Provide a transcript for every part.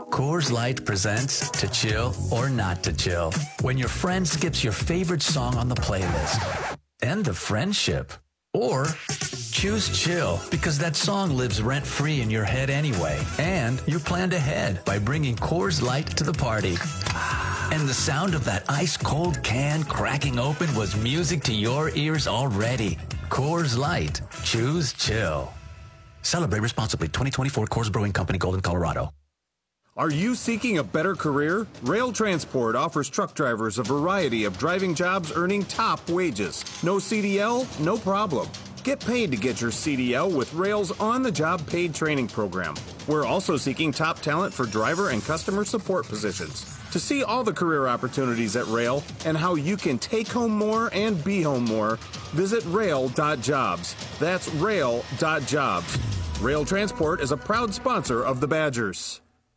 Coors Light presents To Chill or Not to Chill. When your friend skips your favorite song on the playlist. End the friendship. Or choose chill because that song lives rent-free in your head anyway. And you're planned ahead by bringing Coors Light to the party. And the sound of that ice-cold can cracking open was music to your ears already. Coors Light. Choose chill. Celebrate responsibly. 2024 Coors Brewing Company, Golden, Colorado. Are you seeking a better career? Rail Transport offers truck drivers a variety of driving jobs earning top wages. No CDL? No problem. Get paid to get your CDL with Rail's on-the-job paid training program. We're also seeking top talent for driver and customer support positions. To see all the career opportunities at Rail and how you can take home more and be home more, visit rail.jobs. That's rail.jobs. Rail Transport is a proud sponsor of the Badgers.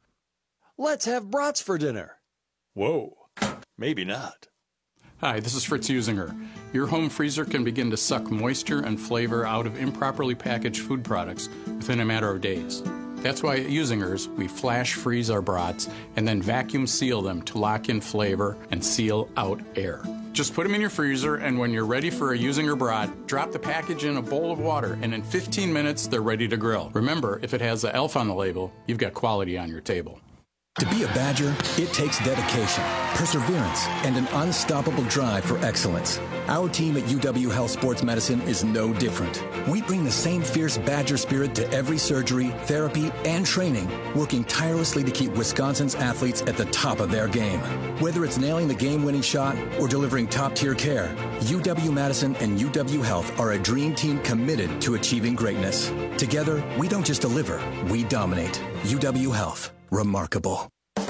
Let's have brats for dinner. Whoa, maybe not. Hi, this is Fritz Usinger. Your home freezer can begin to suck moisture and flavor out of improperly packaged food products within a matter of days. That's why at Usinger's, we flash freeze our brats and then vacuum seal them to lock in flavor and seal out air. Just put them in your freezer, and when you're ready for a Usinger brat, drop the package in a bowl of water, and in 15 minutes, they're ready to grill. Remember, if it has the ELF on the label, you've got quality on your table. To be a Badger, it takes dedication, perseverance, and an unstoppable drive for excellence. Our team at UW Health Sports Medicine is no different. We bring the same fierce Badger spirit to every surgery, therapy, and training, working tirelessly to keep Wisconsin's athletes at the top of their game. Whether it's nailing the game-winning shot or delivering top-tier care, UW-Madison and UW Health are a dream team committed to achieving greatness. Together, we don't just deliver, we dominate. UW Health. Remarkable.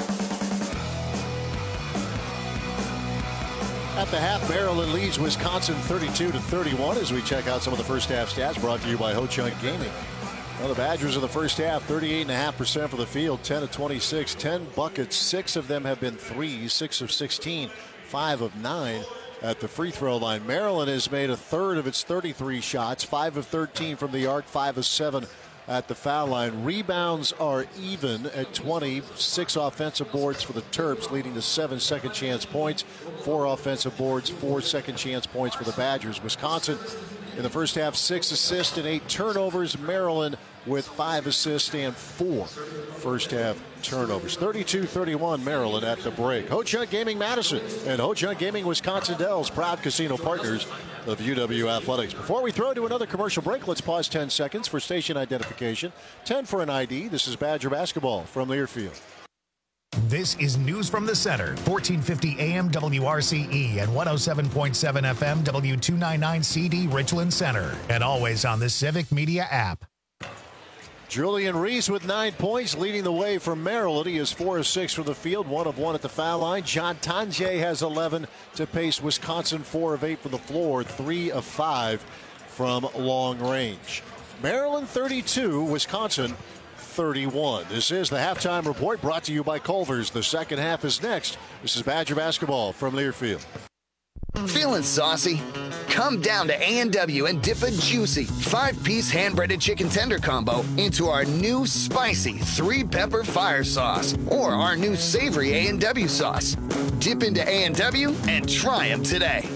At the half, Maryland leads Wisconsin 32-31 as we check out some of the first half stats brought to you by Ho-Chunk Gaming. Well, the Badgers in the first half, 38.5% for the field, 10 of 26, 10 buckets. 6 of them have been threes, 6 of 16, 5 of 9 at the free throw line. Maryland has made a third of its 33 shots, 5 of 13 from the arc, 5 of 7 at the foul line. Rebounds are even at 20. 6 offensive boards for the Terps, leading to 7 second chance points. 4 offensive boards, 4 second chance points for the Badgers. Wisconsin in the first half, 6 assists and 8 turnovers. Maryland with 5 assists and 4 first half turnovers. 32-31 Maryland at the break. Ho-Chunk Gaming Madison and Ho-Chunk Gaming Wisconsin Dells, proud casino partners of UW Athletics. Before we throw to another commercial break, let's pause 10 seconds for station identification. 10 for an ID. This is Badger basketball from Learfield. This is News from the Center, 1450 AM WRCE and 107.7 FM W299CD Richland Center, and always on the Civic Media app. Julian Reese with 9 points, leading the way for Maryland. He is 4 of 6 from the field, 1 of 1 at the foul line. John Tonje has 11 to pace Wisconsin, 4 of 8 from the floor, 3 of 5 from long range. Maryland 32, Wisconsin 31. This is the halftime report brought to you by Culver's. The second half is next. This is Badger basketball from Learfield. Feeling saucy? Come down to A&W and dip a juicy 5-piece hand-breaded chicken tender combo into our new spicy 3-pepper fire sauce or our new savory A&W sauce. Dip into A&W and try them today.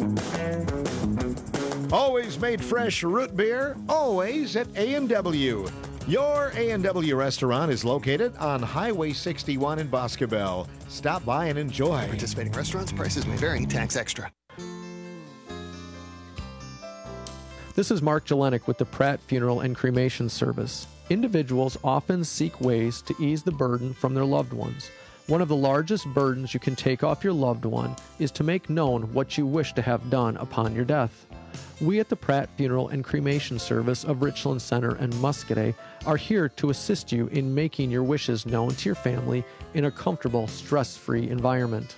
Always made fresh root beer, always at A&W. Your A&W restaurant is located on Highway 61 in Boscobel. Stop by and enjoy. Participating restaurants, prices may vary, tax extra. This is Mark Jelenik with the Pratt Funeral and Cremation Service. Individuals often seek ways to ease the burden from their loved ones. One of the largest burdens you can take off your loved one is to make known what you wish to have done upon your death. We at the Pratt Funeral and Cremation Service of Richland Center and Muscadet are here to assist you in making your wishes known to your family in a comfortable, stress-free environment.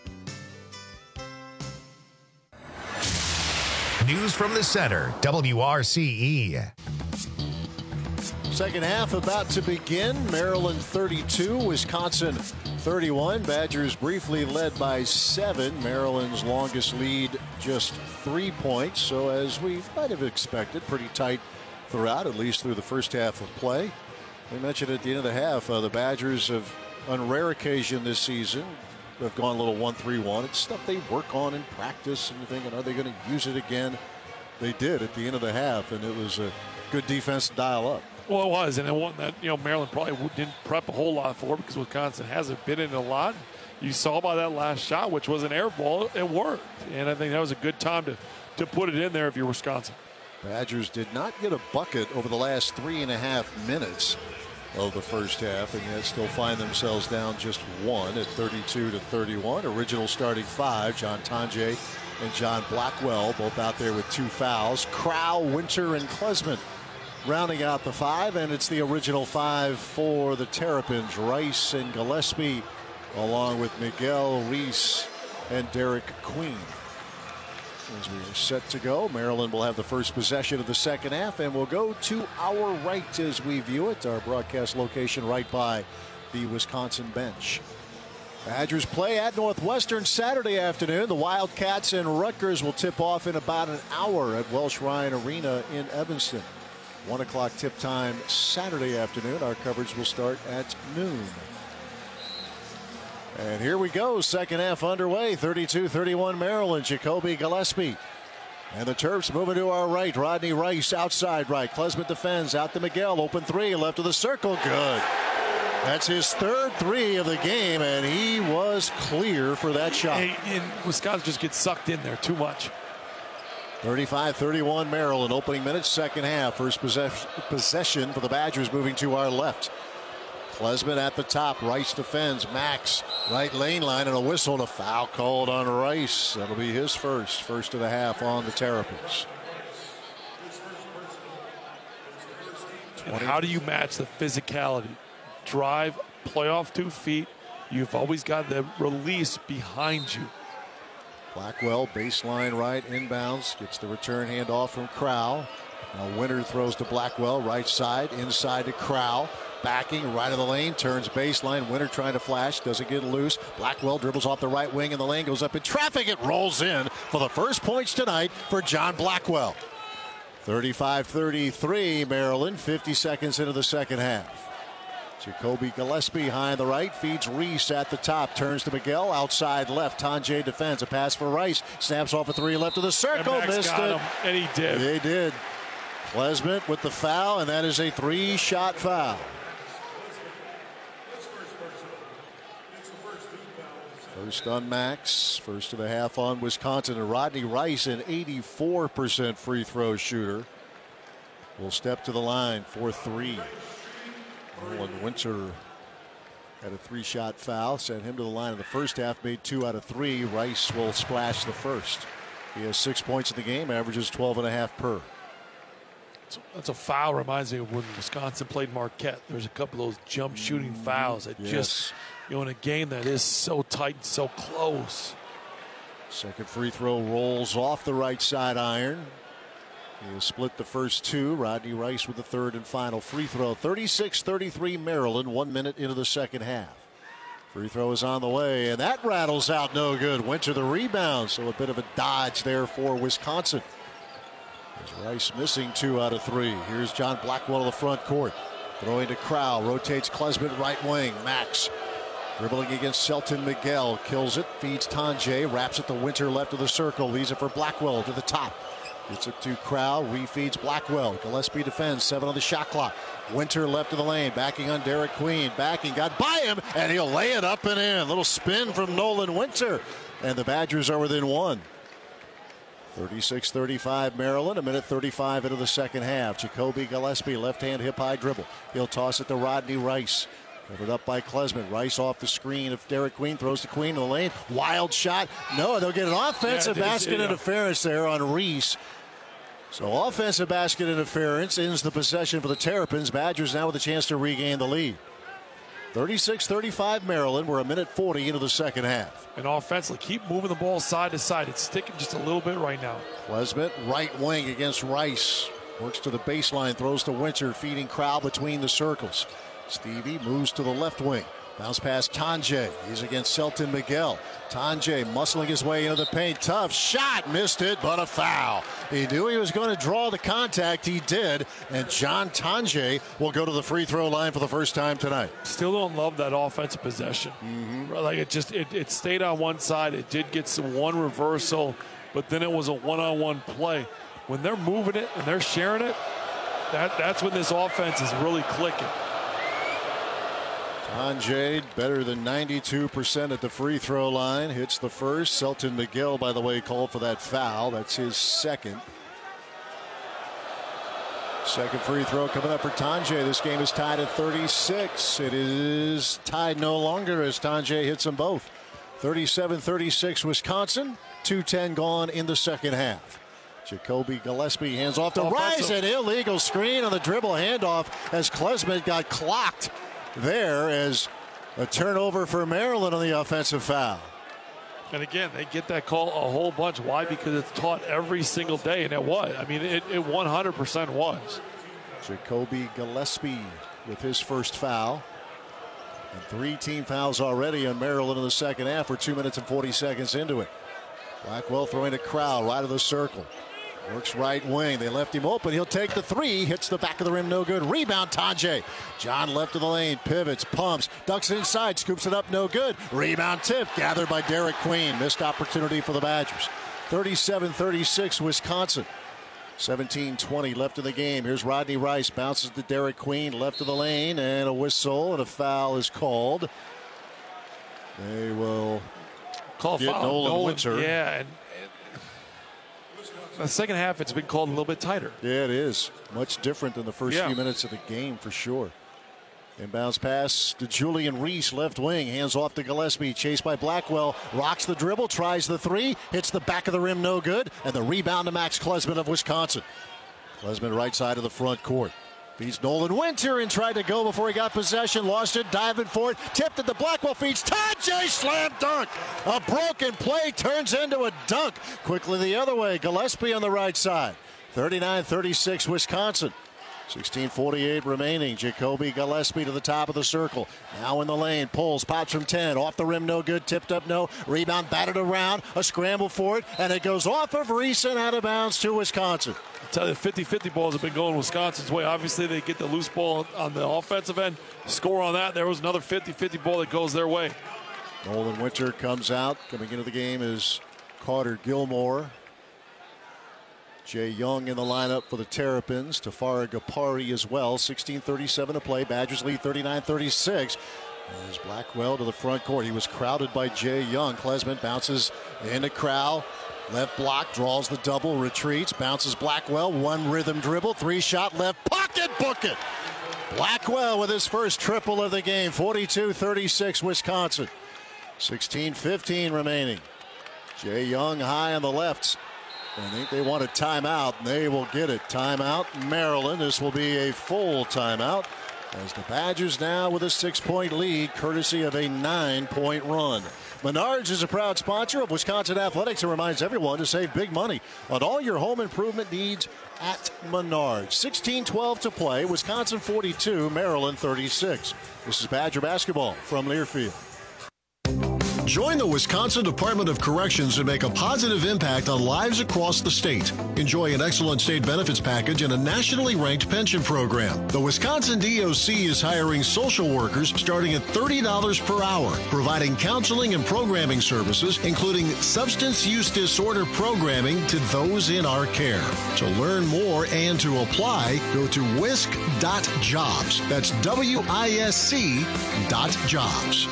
News from the Center, WRCE. Second half about to begin. Maryland 32, Wisconsin 31. Badgers briefly led by 7. Maryland's longest lead just 3 points. So as we might have expected, pretty tight throughout, at least through the first half of play. We mentioned at the end of the half, the Badgers have on rare occasion this season, have gone a little 1-3-1. It's stuff they work on in practice, and you're thinking, are they going to use it again? They did at the end of the half, and it was a good defense to dial up. Well, it was, and it wasn't that, Maryland probably didn't prep a whole lot for it because Wisconsin hasn't been in a lot. You saw by that last shot, which was an air ball, it worked. And I think that was a good time to put it in there if you're Wisconsin. Badgers did not get a bucket over the last 3.5 minutes of the first half, and yet still find themselves down just one at 32-31. Original starting five, John Tonje and John Blackwell, both out there with 2 fouls. Crow, Winter, and Klesmit rounding out the five, and it's the original five for the Terrapins. Rice and Gillespie, along with Miguel, Reese, and Derek Queen. As we are set to go, Maryland will have the first possession of the second half, and we'll go to our right as we view it. Our broadcast location right by the Wisconsin bench. Badgers play at Northwestern Saturday afternoon. The Wildcats and Rutgers will tip off in about an hour at Welsh Ryan Arena in Evanston. 1 o'clock tip time Saturday afternoon. Our coverage will start at noon. And here we go. Second half underway. 32-31 Maryland. Jacoby Gillespie. And the Terps moving to our right. Rodney Rice outside right. Klesmit defends out to Miguel. Open three left of the circle. Good. That's his third three of the game, and he was clear for that shot. And Wisconsin just gets sucked in there too much. 35-31 Maryland. Opening minutes, second half. First possession for the Badgers moving to our left. Klesmit at the top. Rice defends. Max, right lane line, and a whistle and a foul called on Rice. That'll be his first of the half on the Terrapins. And how do you match the physicality? Drive, play off 2 feet. You've always got the release behind you. Blackwell, baseline right, inbounds, gets the return handoff from Crow. Now Winter throws to Blackwell, right side, inside to Crow. Backing right of the lane, turns baseline. Winter trying to flash, doesn't get loose. Blackwell dribbles off the right wing, and the lane goes up in traffic. It rolls in for the first points tonight for John Blackwell. 35-33 Maryland, 50 seconds into the second half. Jacoby Gillespie behind the right, feeds Reese at the top, turns to Miguel, outside left. Tonje defends, a pass for Rice, snaps off a three left of the circle, missed it. And he did. They did. Klesmit with the foul, and that is a 3-shot foul. First on Max, first of the half on Wisconsin, and Rodney Rice, an 84% free throw shooter, will step to the line for 3. Nolan Winter had a 3-shot foul, sent him to the line in the first half, made 2 out of 3. Rice will splash the first. He has 6 points in the game, averages 12.5 per. That's a foul. Reminds me of when Wisconsin played Marquette. There's a couple of those jump shooting fouls that just, in a game that is so tight and so close. Second free throw rolls off the right side iron. He has split the first 2. Rodney Rice with the third and final free throw. 36-33 Maryland, 1 minute into the second half. Free throw is on the way, and that rattles out no good. Winter the rebound, so a bit of a dodge there for Wisconsin. As Rice missing 2 out of 3. Here's John Blackwell to the front court. Throwing to Crow, rotates Klesmit right wing. Max dribbling against Selton Miguel, kills it, feeds Tonje, wraps it to Winter left of the circle, leaves it for Blackwell to the top. Gets it to Crow, refeeds Blackwell. Gillespie defends, 7 on the shot clock. Winter left of the lane, backing on Derek Queen. Backing, got by him, and he'll lay it up and in. Little spin from Nolan Winter, and the Badgers are within 1. 36-35 Maryland, a minute 35 into the second half. Jacoby Gillespie, left-hand hip-high dribble. He'll toss it to Rodney Rice. Covered up by Klesmit. Rice off the screen of Derek Queen, throws to Queen in the lane. Wild shot. No, they'll get an offensive basket interference there on Reese. So offensive basket interference ends the possession for the Terrapins. Badgers now with a chance to regain the lead. 36-35 Maryland. We're a minute 40 into the second half. And offensively, keep moving the ball side to side. It's sticking just a little bit right now. Klesmit, right wing against Rice. Works to the baseline, throws to Winter, feeding Crow between the circles. Stevie moves to the left wing. Bounce past Tanjay. He's against Selton Miguel. Tanjay muscling his way into the paint. Tough shot. Missed it, but a foul. He knew he was going to draw the contact. He did. And John Tanjay will go to the free throw line for the first time tonight. Still don't love that offensive possession. Like it stayed on one side. It did get one reversal, but then it was a one-on-one play. When they're moving it and they're sharing it, that's when this offense is really clicking. Tanjay better than 92% at the free throw line. Hits the first. Selton Miguel, by the way, called for that foul. That's his second. Second free throw coming up for Tanjay. This game is tied at 36. It is tied no longer as Tanjay hits them both. 37-36 Wisconsin. 2:10 gone in the second half. Jacoby Gillespie hands off to Rice. An illegal screen on the dribble handoff as Klesmit got clocked there as a turnover for Maryland on the offensive foul. And again, they get that call a whole bunch. Why? Because it's taught every single day, and it was. I mean, it 100% was. Jacoby Gillespie with his first foul. And 3 team fouls already on Maryland in the second half. We're 2 minutes and 40 seconds into it. Blackwell throwing a crowd right of the circle. Works right wing. They left him open. He'll take the three. Hits the back of the rim. No good. Rebound Tanjay. John left of the lane. Pivots. Pumps. Ducks inside. Scoops it up. No good. Rebound tip. Gathered by Derek Queen. Missed opportunity for the Badgers. 37-36 Wisconsin. 17-20 left in the game. Here's Rodney Rice. Bounces to Derek Queen. Left of the lane. And a whistle. And a foul is called. They will call get foul. Nolan Winter. Yeah. And the second half, it's been called a little bit tighter. Yeah, it is. Much different than the first few minutes of the game, for sure. Inbounds pass to Julian Reese, left wing. Hands off to Gillespie. Chased by Blackwell. Rocks the dribble. Tries the three. Hits the back of the rim. No good. And the rebound to Max Klesmit of Wisconsin. Klesmit right side of the front court. Feeds Nolan Winter and tried to go before he got possession. Lost it. Diving for it. Tipped at the Blackwell. Feeds Tanjay. Slam dunk. A broken play turns into a dunk. Quickly the other way. Gillespie on the right side. 39-36 Wisconsin. 16:48 remaining. Jacoby Gillespie to the top of the circle. Now in the lane. Pulls. Pops from 10. Off the rim. No good. Tipped up. No. Rebound batted around. A scramble for it. And it goes off of Reese and out of bounds to Wisconsin. I tell you, 50-50 balls have been going Wisconsin's way. Obviously, they get the loose ball on the offensive end. Score on that. There was another 50-50 ball that goes their way. Nolan Winter comes out. Coming into the game is Carter Gilmore. Jay Young in the lineup for the Terrapins. Tafara Gapari as well. 16:37 to play. Badgers lead 39-36. There's Blackwell to the front court. He was crowded by Jay Young. Klesmit bounces into Crowell. Left block, draws the double, retreats, bounces Blackwell. One rhythm dribble, three shot left pocket, book it. Blackwell with his first triple of the game. 42-36 Wisconsin. 16:15 remaining. Jay Young high on the left. I think they want a timeout, and they will get it. Timeout, Maryland. This will be a full timeout as the Badgers now with a 6-point lead, courtesy of a 9-point run. Menards is a proud sponsor of Wisconsin Athletics and reminds everyone to save big money on all your home improvement needs at Menards. 16:12 to play. Wisconsin 42, Maryland 36. This is Badger basketball from Learfield. Join the Wisconsin Department of Corrections and make a positive impact on lives across the state. Enjoy an excellent state benefits package and a nationally ranked pension program. The Wisconsin DOC is hiring social workers starting at $30 per hour, providing counseling and programming services, including substance use disorder programming to those in our care. To learn more and to apply, go to wisc.jobs. That's WISC.jobs.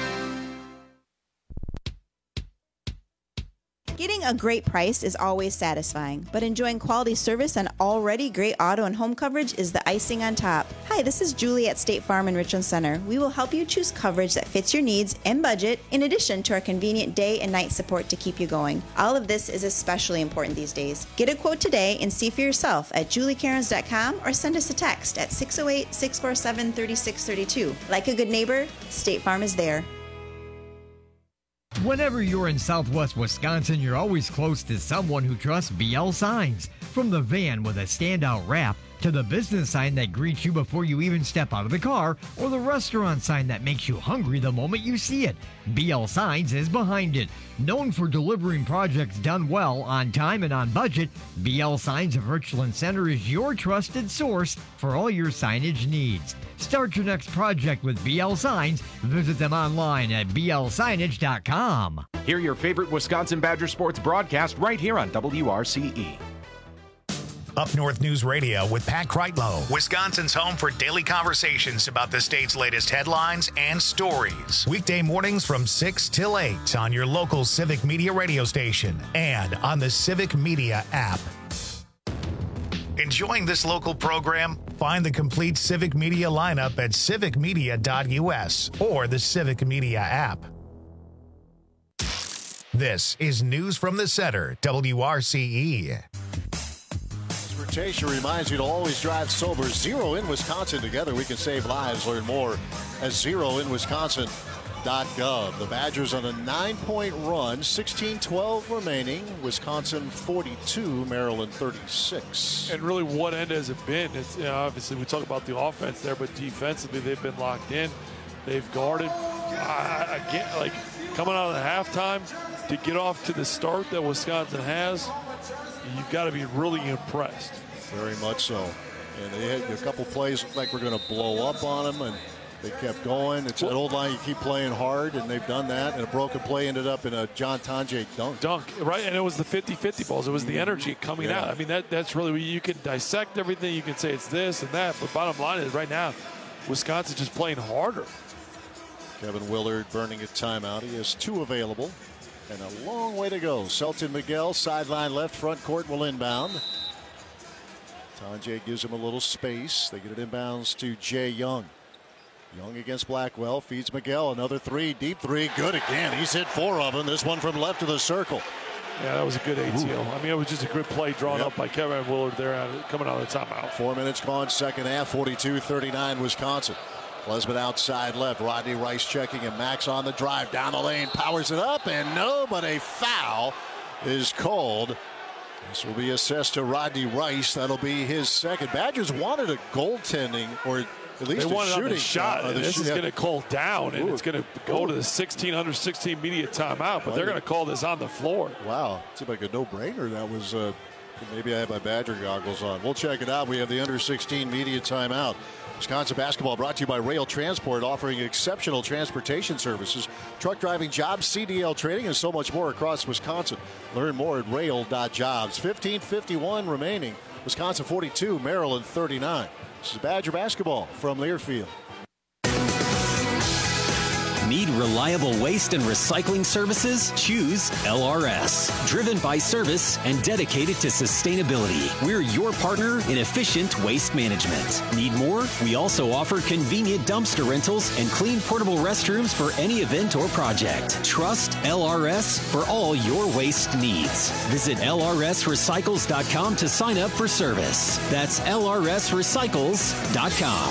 Getting a great price is always satisfying, but enjoying quality service and already great auto and home coverage is the icing on top. Hi, this is Julie at State Farm in Richland Center. We will help you choose coverage that fits your needs and budget, in addition to our convenient day and night support to keep you going. All of this is especially important these days. Get a quote today and see for yourself at juliecairns.com or send us a text at 608-647-3632. Like a good neighbor, State Farm is there. Whenever you're in Southwest Wisconsin, you're always close to someone who trusts BL Signs. From the van with a standout wrap To the business sign that greets you before you even step out of the car, or the restaurant sign that makes you hungry the moment you see it, BL Signs is behind it. Known for delivering projects done well, on time, and on budget, BL Signs of Richland Center is your trusted source for all your signage needs. Start your next project with BL Signs. Visit them online at blsignage.com. Hear your favorite Wisconsin Badger sports broadcast right here on WRCE. Up North News Radio with Pat Kreitlow, Wisconsin's home for daily conversations about the state's latest headlines and stories. Weekday mornings from 6 till 8 on your local Civic Media radio station and on the Civic Media app. Enjoying this local program? Find the complete Civic Media lineup at civicmedia.us or the Civic Media app. This is News from the Center, WRCE. Transportation reminds you to always drive sober. Zero in Wisconsin. Together we can save lives. Learn more at zeroinwisconsin.gov. The Badgers on a 9-point run, 16-12 remaining. Wisconsin 42, Maryland 36. And really, what end has it been? It's, obviously, we talk about the offense there, but defensively, they've been locked in. They've guarded. Again, like coming out of the halftime, to get off to the start that Wisconsin has, you've got to be really impressed. Very much so. And they had a couple plays looked like we're going to blow up on them, and they kept going. It's an old line, you keep playing hard, and they've done that. And a broken play ended up in a John Tonje dunk. Right, and it was the 50-50 balls. It was the energy coming out. I mean, that's really, you can dissect everything. You can say it's this and that, but bottom line is right now, Wisconsin's just playing harder. Kevin Willard burning a timeout. He has 2 available. And a long way to go. Selton Miguel, sideline left, front court will inbound. Tonje gives him a little space. They get it inbounds to Jay Young. Young against Blackwell, feeds Miguel. Another 3, deep 3, good again. He's hit 4 of them. This one from left of the circle. Yeah, that was a good ATO. I mean, it was just a good play drawn up by Kevin Willard there coming out of the timeout. 4 minutes gone, second half, 42-39 Wisconsin. Lesman outside left. Rodney Rice checking, and Max on the drive down the lane, powers it up, and no, but a foul is called. This will be assessed to Rodney Rice. That'll be his second. Badgers wanted a goaltending, or at least they wanted a shooting the shot. This is going to call down, and it's going to go to the under 16 media timeout, but they're going to call this on the floor. Wow, seemed like a no-brainer. That was maybe I have my Badger goggles on. We'll check it out. We have the under 16 media timeout. Wisconsin basketball brought to you by Rail Transport, offering exceptional transportation services, truck driving jobs, CDL training, and so much more across Wisconsin. Learn more at rail.jobs. 15:51 remaining. Wisconsin 42, Maryland 39. This is Badger basketball from Learfield. Need reliable waste and recycling services? Choose LRS. Driven by service and dedicated to sustainability. We're your partner in efficient waste management. Need more? We also offer convenient dumpster rentals and clean portable restrooms for any event or project. Trust LRS for all your waste needs. Visit lrsrecycles.com to sign up for service. That's lrsrecycles.com.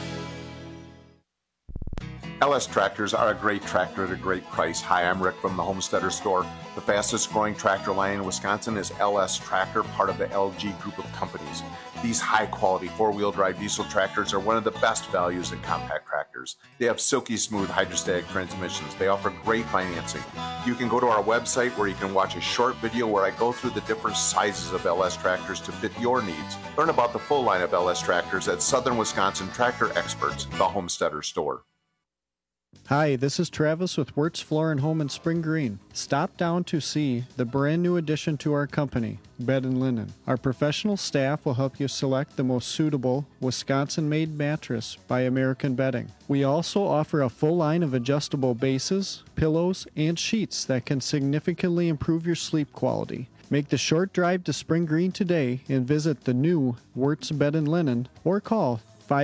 LS Tractors are a great tractor at a great price. Hi, I'm Rick from the Homesteader Store. The fastest growing tractor line in Wisconsin is LS Tractor, part of the LG group of companies. These high quality 4-wheel drive diesel tractors are one of the best values in compact tractors. They have silky smooth hydrostatic transmissions. They offer great financing. You can go to our website where you can watch a short video where I go through the different sizes of LS tractors to fit your needs. Learn about the full line of LS tractors at Southern Wisconsin Tractor Experts, the Homesteader Store. Hi, this is Travis with Wirtz Floor and Home in Spring Green. Stop down to see the brand new addition to our company, Bed and Linen. Our professional staff will help you select the most suitable Wisconsin-made mattress by American Bedding. We also offer a full line of adjustable bases, pillows, and sheets that can significantly improve your sleep quality. Make the short drive to Spring Green today and visit the new Wirtz Bed and Linen or call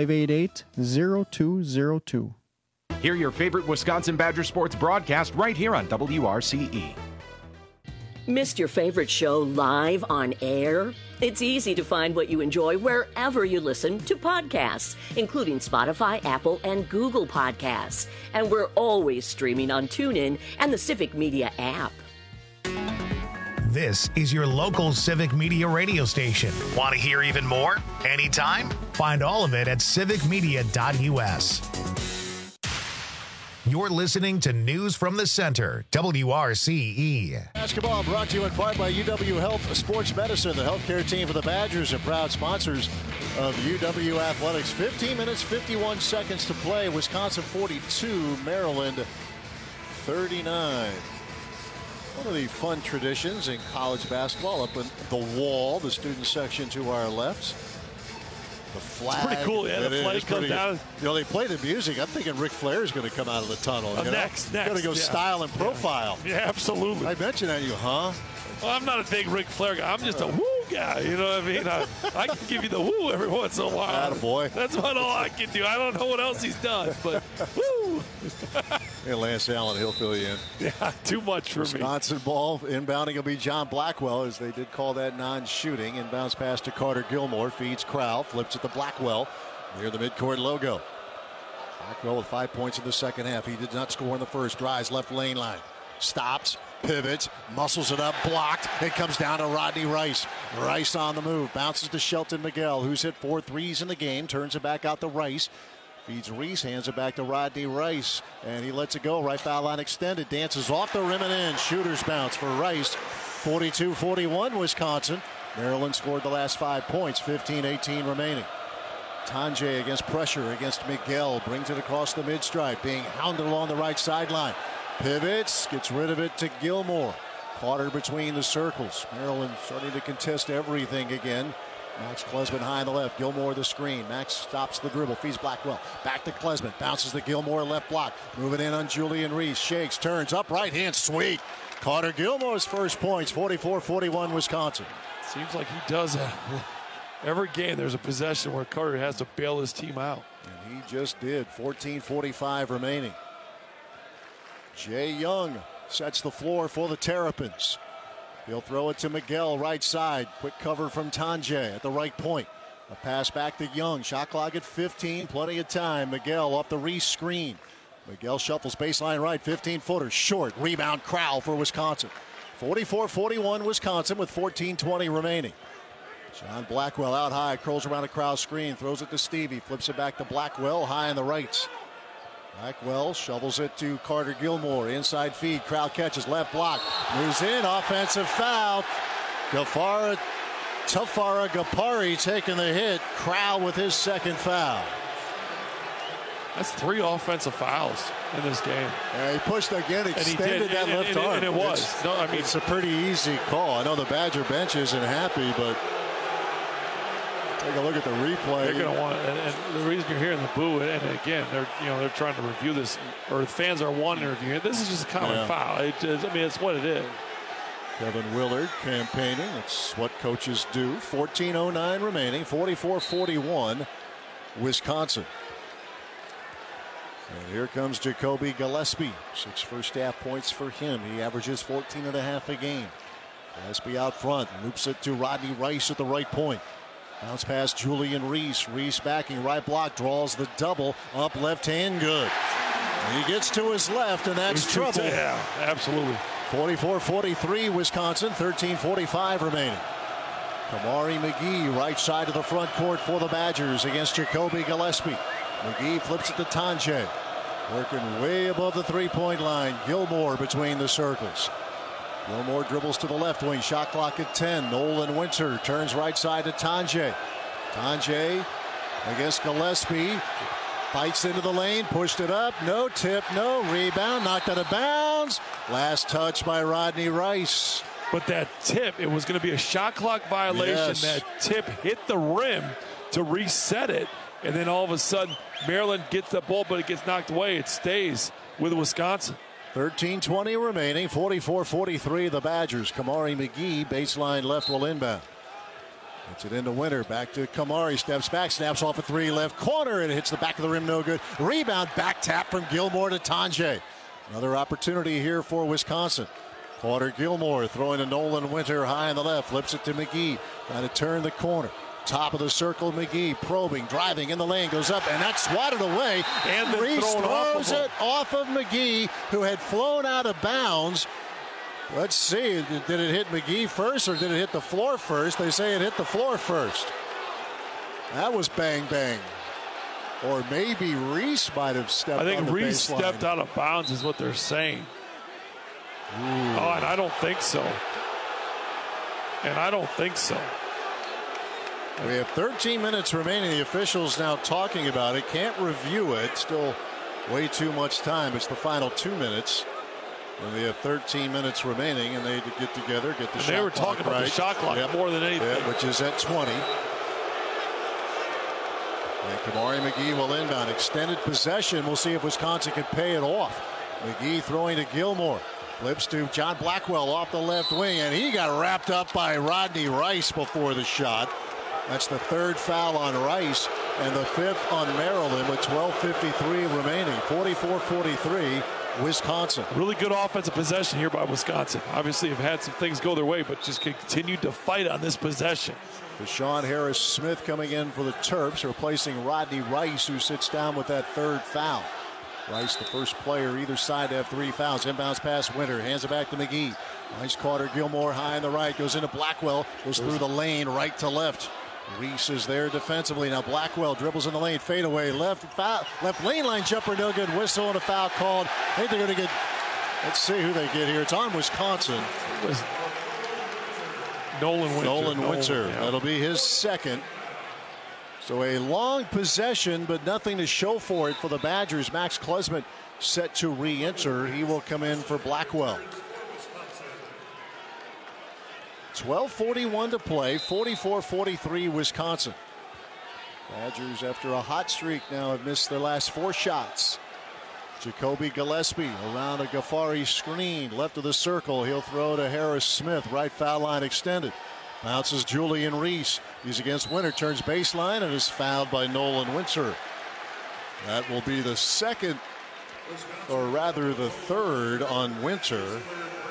588-0202. Hear your favorite Wisconsin Badger sports broadcast right here on WRCE. Missed your favorite show live on air? It's easy to find what you enjoy wherever you listen to podcasts, including Spotify, Apple, and Google Podcasts. And we're always streaming on TuneIn and the Civic Media app. This is your local Civic Media radio station. Want to hear even more? Anytime? Find all of it at civicmedia.us. You're listening to News from the Center, WRCE. Basketball brought to you in part by UW Health Sports Medicine, the healthcare team for the Badgers and proud sponsors of UW Athletics. 15 minutes, 51 seconds to play. Wisconsin 42, Maryland 39. One of the fun traditions in college basketball, up in the wall, the student section to our left. The flag. It's pretty cool. Yeah, the flag comes down. You know, they play the music. I'm thinking Ric Flair is going to come out of the tunnel. Next. Going to go style and profile. Yeah, absolutely. I mentioned that, huh? Well, I'm not a big Ric Flair guy. I'm just a woo guy. You know what I mean? I can give you the woo every once in a while. Attaboy. That's about all I can do. I don't know what else he's done, but woo. Hey, Lance Allen, he'll fill you in. Yeah, too much for me. Wisconsin ball inbounding will be John Blackwell, as they did call that non-shooting. Inbounds pass to Carter Gilmore, feeds Crowell, flips it to Blackwell near the midcourt logo. Blackwell with 5 points in the second half. He did not score in the first. Drives left lane line. Stops, pivots, muscles it up, blocked. It comes down to Rodney Rice. Rice on the move. Bounces to Shelton Miguel, who's hit 4 threes in the game. Turns it back out to Rice. Feeds Reese, hands it back to Rodney Rice, and he lets it go. Right foul line extended, dances off the rim and in. Shooter's bounce for Rice. 42-41 Wisconsin. Maryland scored the last 5 points, 15-18 remaining. Tanjay against pressure against Miguel, brings it across the mid-stripe, being hounded along the right sideline. Pivots, gets rid of it to Gilmore. Carter between the circles. Maryland starting to contest everything again. Max Klesman high on the left. Gilmore the screen. Max stops the dribble. Feeds Blackwell. Back to Klesman. Bounces to Gilmore left block. Moving in on Julian Reese. Shakes. Turns up. Right hand sweet. Carter Gilmore's first points. 44-41 Wisconsin. Seems like he does every game. There's a possession where Carter has to bail his team out. And he just did. 14:45 remaining. Jay Young sets the floor for the Terrapins. He'll throw it to Miguel, right side. Quick cover from Tanjay at the right point. A pass back to Young. Shot clock at 15. Plenty of time. Miguel off the Reese screen. Miguel shuffles baseline right. 15-footer. Short. Rebound Crowell for Wisconsin. 44-41 Wisconsin with 14:20 remaining. John Blackwell out high. Curls around a Crowell screen. Throws it to Stevie. Flips it back to Blackwell. High on the right. Blackwell shovels it to Carter Gilmore. Inside feed. Crowell catches. Left block. Moves in. Offensive foul. Tafara Gapari taking the hit. Crowell with his second foul. That's 3 offensive fouls in this game. Yeah, he pushed again, extended that left arm. And it was. It's a pretty easy call. I know the Badger bench isn't happy, but take a look at the replay. They're going to want, and the reason you're hearing the boo, and again, they're trying to review this, or the fans are wanting to review it. This is just a common foul. It's what it is. Kevin Willard campaigning. It's what coaches do. 14:09 remaining. 44-41 Wisconsin. And here comes Jacoby Gillespie. 6 first half points for him. He averages 14.5 a game. Gillespie out front. Loops it to Rodney Rice at the right point. Bounce past Julian Reese. Reese backing right block. Draws the double. Up left hand. Good. And he gets to his left, and that's trouble. Yeah, absolutely. 44-43 Wisconsin. 13:45 remaining. Kamari McGee right side of the front court for the Badgers against Jacoby Gillespie. McGee flips it to Tanjay. Working way above the three-point line. Gilmore between the circles. Gilmore dribbles to the left wing. Shot clock at 10. Nolan Winter turns right side to Tanjay. Tanjay against Gillespie. Fights into the lane. Pushed it up. No tip. No rebound. Knocked out of bounds. Last touch by Rodney Rice. But that tip, it was going to be a shot clock violation. Yes. That tip hit the rim to reset it. And then all of a sudden, Maryland gets the ball, but it gets knocked away. It stays with Wisconsin. 13:20 remaining. 44-43 the Badgers. Kamari McGee, baseline left, will inbound. Gets it into Winter. Back to Kamari. Steps back. Snaps off a 3 left corner. And hits the back of the rim. No good. Rebound. Back tap from Gilmore to Tanjay. Another opportunity here for Wisconsin. Carter Gilmore throwing to Nolan Winter high on the left. Flips it to McGee. Trying to turn the corner. Top of the circle, McGee probing, driving in the lane, goes up, and that's swatted away. And Reese throws it off of McGee, who had flown out of bounds. Let's see. Did it hit McGee first or did it hit the floor first? They say it hit the floor first. That was bang, bang. Or maybe Reese might have stepped on the baseline. I think Reese stepped out of bounds is what they're saying. Ooh. Oh, and I don't think so. We have 13 minutes remaining. The officials now talking about it. Can't review it. Still way too much time. It's the final 2 minutes. And we have 13 minutes remaining, and they get together, get the shot clock. They were talking about the shot clock more than anything. Yeah, which is at 20. And Kamari McGee will inbound. Extended possession. We'll see if Wisconsin can pay it off. McGee throwing to Gilmore. Flips to John Blackwell off the left wing, and he got wrapped up by Rodney Rice before the shot. That's the third foul on Rice and the fifth on Maryland with 12:53 remaining. 44-43, Wisconsin. Really good offensive possession here by Wisconsin. Obviously have had some things go their way, but just continued to fight on this possession. Deshaun Harris-Smith coming in for the Terps, replacing Rodney Rice, who sits down with that third foul. Rice, the first player either side to have 3 fouls. Inbounds pass Winter, hands it back to McGee. Nice Carter Gilmore high on the right, goes into Blackwell, goes through the lane right to left. Reese is there defensively. Now Blackwell dribbles in the lane, fadeaway, left lane line jumper, no good. Whistle and a foul called. I think they're going to get, let's see who they get here. It's on Wisconsin. Nolan Winter. Yeah. That'll be his second. So a long possession, but nothing to show for it for the Badgers. Max Klesmit set to re-enter. He will come in for Blackwell. 12:41 to play, 44-43 Wisconsin. Badgers, after a hot streak now, have missed their last 4 shots. Jacoby Gillespie around a Ghaffari screen, left of the circle. He'll throw to Harris-Smith, right foul line extended. Bounces Julian Reese. He's against Winter, turns baseline, and is fouled by Nolan Winter. That will be the second, or rather the third, on Winter.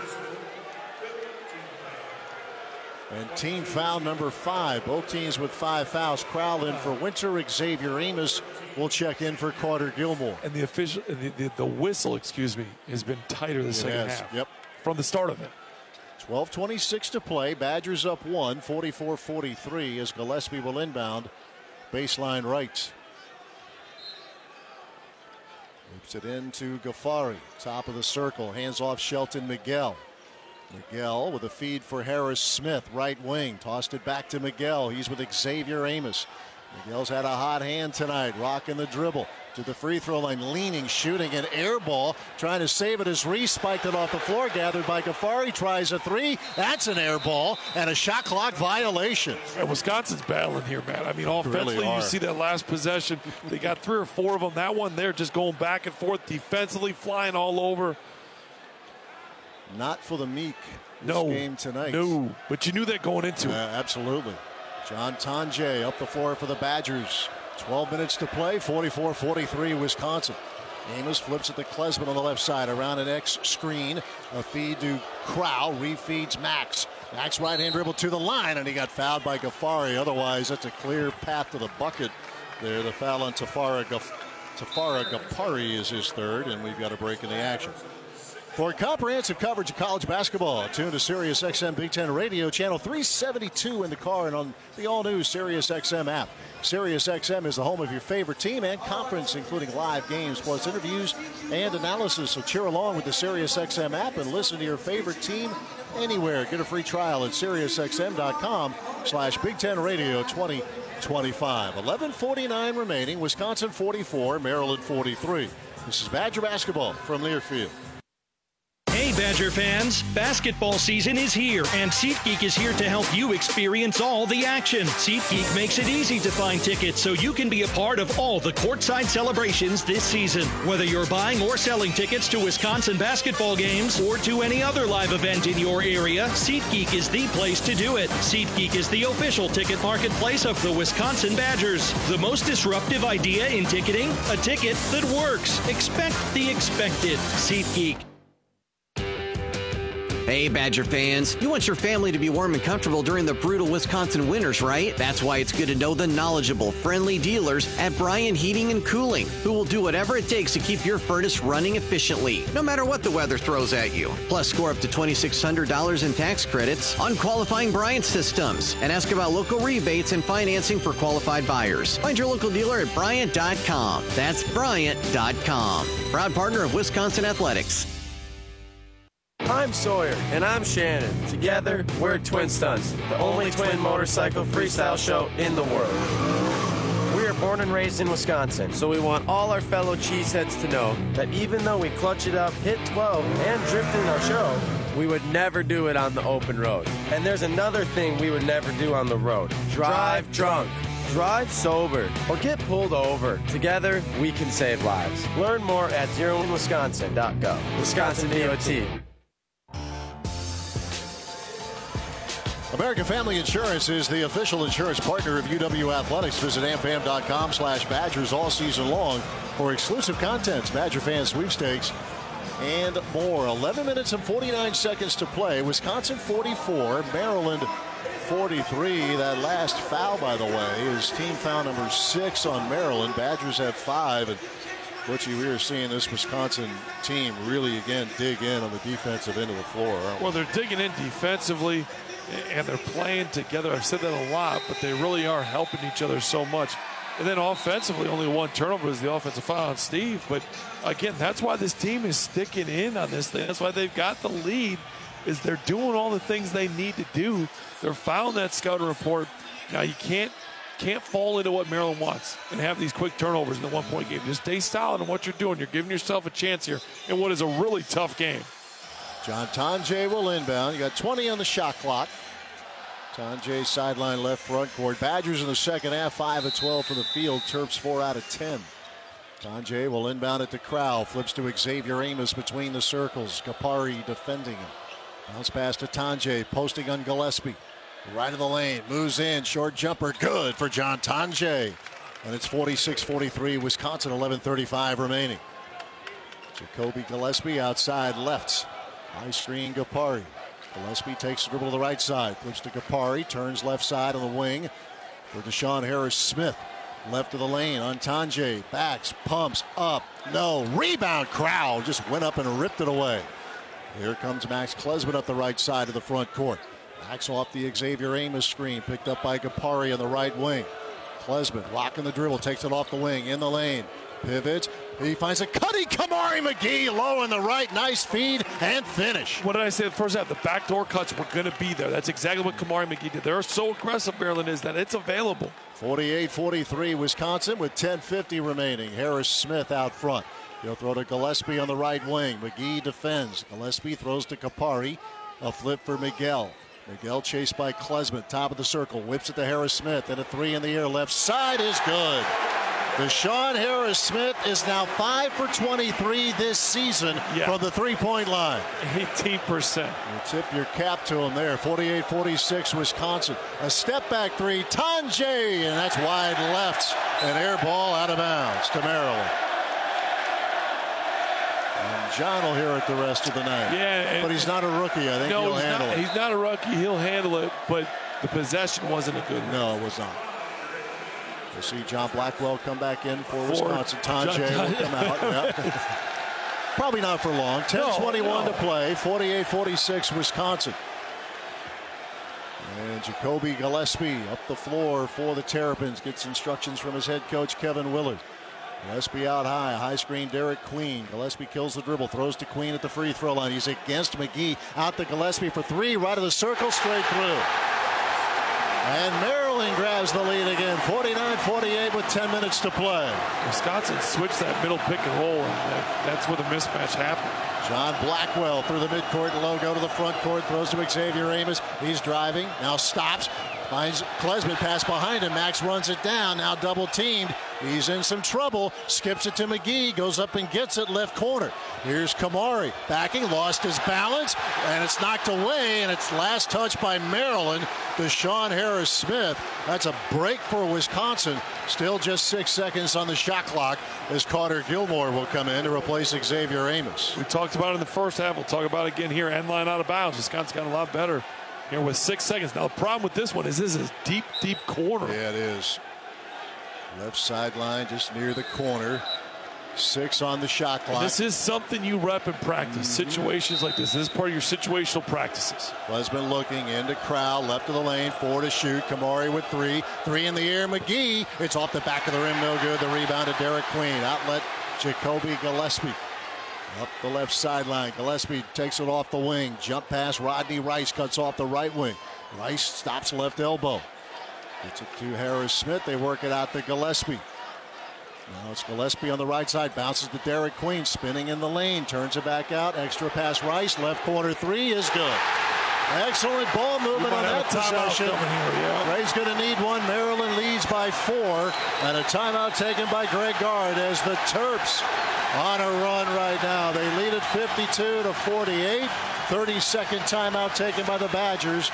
And team foul number 5. Both teams with 5 fouls. Crowell in for Winter. Xavier Amos will check in for Carter Gilmore. And the official, the whistle, has been tighter the second half. Yep. From the start of it. 12:26 to play. Badgers up 1, 44-43 as Gillespie will inbound. Baseline right. Loops it into Ghaffari. Top of the circle. Hands off Shelton Miguel. Miguel with a feed for Harris-Smith, right wing. Tossed it back to Miguel. He's with Xavier Amos. Miguel's had a hot hand tonight. Rocking the dribble to the free throw line, leaning, shooting an air ball, trying to save it as Reese spiked it off the floor, gathered by Ghaffari, tries a 3. That's an air ball and a shot clock violation. And Wisconsin's battling here, man. I mean, offensively, really you see that last possession. They got 3 or 4 of them. That one there just going back and forth, defensively flying all over. Not for the meek this game tonight. No, but you knew that going into it. Absolutely. John Tonje up the floor for the Badgers. 12 minutes to play, 44-43 Wisconsin. Amos flips it to Klesmit on the left side around an X screen. A feed to Crowell, refeeds Max. Max right-hand dribble to the line, and he got fouled by Ghaffari. Otherwise, that's a clear path to the bucket there. The foul on Tafara Ghaffari is his third, and we've got a break in the action. For comprehensive coverage of college basketball, tune to Sirius XM Big Ten Radio, channel 372 in the car and on the all-new Sirius XM app. Sirius XM is the home of your favorite team and conference, including live games, plus interviews and analysis. So cheer along with the Sirius XM app and listen to your favorite team anywhere. Get a free trial at SiriusXM.com/Big Ten Radio 2025. 11:49 remaining. Wisconsin 44, Maryland 43. This is Badger basketball from Learfield. Hey Badger fans, basketball season is here and SeatGeek is here to help you experience all the action. SeatGeek makes it easy to find tickets so you can be a part of all the courtside celebrations this season. Whether you're buying or selling tickets to Wisconsin basketball games or to any other live event in your area, SeatGeek is the place to do it. SeatGeek is the official ticket marketplace of the Wisconsin Badgers. The most disruptive idea in ticketing, a ticket that works. Expect the expected. SeatGeek. Hey, Badger fans. You want your family to be warm and comfortable during the brutal Wisconsin winters, right? That's why it's good to know the knowledgeable, friendly dealers at Bryant Heating and Cooling, who will do whatever it takes to keep your furnace running efficiently, no matter what the weather throws at you. Plus, score up to $2,600 in tax credits on qualifying Bryant systems. And ask about local rebates and financing for qualified buyers. Find your local dealer at Bryant.com. That's Bryant.com. Proud partner of Wisconsin Athletics. I'm Sawyer. And I'm Shannon. Together, we're Twin Stunts, the only twin motorcycle freestyle show in the world. We are born and raised in Wisconsin, so we want all our fellow cheeseheads to know that even though we clutch it up, hit 12, and drift in our show, we would never do it on the open road. And there's another thing we would never do on the road. Drive drunk. Drive sober or get pulled over. Together, we can save lives. Learn more at zeroinwisconsin.gov. Wisconsin DOT. American Family Insurance is the official insurance partner of UW Athletics. Visit amfam.com/Badgers all season long for exclusive contents, Badger fan sweepstakes, and more. 11 minutes and 49 seconds to play. Wisconsin 44, Maryland 43. That last foul, by the way, is team foul number 6 on Maryland. Badgers have 5. And Butchie, we are seeing this Wisconsin team really, again, dig in on the defensive end of the floor. Well, they're digging in defensively, and they're playing together. I've said that a lot, but they really are helping each other so much. And then offensively, only one turnover is the offensive foul on Steve. But, again, that's why this team is sticking in on this thing. That's why they've got the lead, is they're doing all the things they need to do. They're following that scouting report. Now, you can't fall into what Maryland wants and have these quick turnovers in the one-point game. Just stay solid in what you're doing. You're giving yourself a chance here in what is a really tough game. John Tonje will inbound. You got 20 on the shot clock. Tonje sideline left front court. Badgers in the second half, 5 of 12 from the field. Terps 4 out of 10. Tonje will inbound it to Crowell. Flips to Xavier Amos between the circles. Kapari defending him. Bounce pass to Tonje, posting on Gillespie. Right of the lane, moves in, short jumper, good for John Tonje. And it's 46-43, Wisconsin, 11:35 remaining. Jacoby Gillespie outside left. High screen Kapari. Gillespie takes the dribble to the right side. Flips to Kapari, turns left side on the wing for Deshaun Harris-Smith. Left of the lane on Tonje. Backs, pumps, up, no. Rebound, Crowell just went up and ripped it away. Here comes Max Klesman up the right side of the front court. Max off the Xavier Amos screen, picked up by Kapari on the right wing. Klesman locking the dribble, takes it off the wing, in the lane. Pivots, he finds a cutting Kamari McGee low in the right. Nice feed and finish. What did I say the first half? The backdoor cuts were going to be there. That's exactly what Kamari McGee did. They're so aggressive, Maryland is, that it's available. 48-43 Wisconsin with 10:50 remaining. Harris-Smith out front. He'll throw to Gillespie on the right wing. McGee defends. Gillespie throws to Kapari. A flip for Miguel. Miguel chased by Klesman. Top of the circle. Whips it to Harris-Smith. And a 3 in the air. Left side is good. Deshaun Harris-Smith is now 5 for 23 this season from the three-point line. 18%. You tip your cap to him there. 48-46 Wisconsin. A step-back 3. Tonje. And that's wide left. An air ball out of bounds to Maryland. And John will hear it the rest of the night. Yeah, but he's not a rookie. I think he'll handle it. He's not a rookie. He'll handle it, but the possession wasn't a good one. No, it was not. We'll see John Blackwell come back in for Wisconsin. Tonje will come out. Yep. Probably not for long. 10:21 to play. 48-46 Wisconsin. And Jacoby Gillespie up the floor for the Terrapins. Gets instructions from his head coach, Kevin Willard. Gillespie out high. High screen, Derek Queen. Gillespie kills the dribble. Throws to Queen at the free throw line. He's against McGee. Out to Gillespie for 3. Right of the circle. Straight through. And Maryland grabs the lead again. 49-48 with 10 minutes to play. Wisconsin switched that middle pick and roll, and that's where the mismatch happened. John Blackwell through the midcourt logo to the front court. Throws to Xavier Amos. He's driving. Now stops. Finds Klesmit, pass behind him. Max runs it down. Now double teamed. He's in some trouble. Skips it to McGee. Goes up and gets it left corner. Here's Kamari. Backing. Lost his balance. And it's knocked away. And it's last touch by Maryland. Deshaun Harris-Smith. That's a break for Wisconsin. Still just 6 seconds on the shot clock as Carter Gilmore will come in to replace Xavier Amos. We talked about it in the first half. We'll talk about it again here. End line out of bounds. Wisconsin got a lot better here with 6 seconds. Now, the problem with this one is this is deep, deep corner. Yeah, it is. Left sideline just near the corner. 6 on the shot clock. And this is something you rep in practice. Situations like this. This is part of your situational practices. Lesman looking into Crowell. Left of the lane. 4 to shoot. Kamari with 3. 3 in the air. McGee. It's off the back of the rim. No good. The rebound to Derek Queen. Outlet Jacoby Gillespie. Up the left sideline. Gillespie takes it off the wing. Jump pass. Rodney Rice cuts off the right wing. Rice stops left elbow. Gets it to Harris-Smith. They work it out to Gillespie. Now it's Gillespie on the right side. Bounces to Derek Queen. Spinning in the lane. Turns it back out. Extra pass Rice. Left corner 3 is good. Excellent ball movement on that possession. Gray's going to need one. Maryland leads by 4. And a timeout taken by Greg Gard as the Terps on a run right now. They lead at 52-48. 30-second timeout taken by the Badgers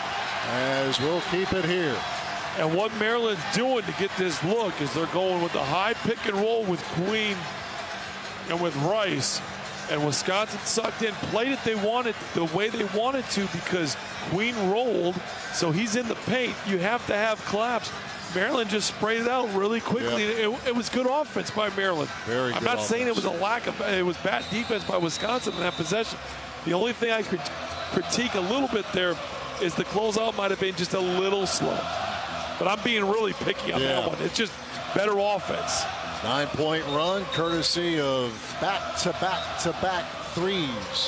as we'll keep it here. And what Maryland's doing to get this look is they're going with the high pick and roll with Queen and with Rice. And Wisconsin sucked in, played it they wanted, the way they wanted to because Queen rolled, so he's in the paint. You have to have collapse. Maryland just sprayed it out really quickly. Yep. It was good offense by Maryland. Very good. I'm not saying it was it was bad defense by Wisconsin in that possession. The only thing I could critique a little bit there is the closeout might have been just a little slow. But I'm being really picky on that one. It's just better offense. 9-point run courtesy of back-to-back-to-back threes.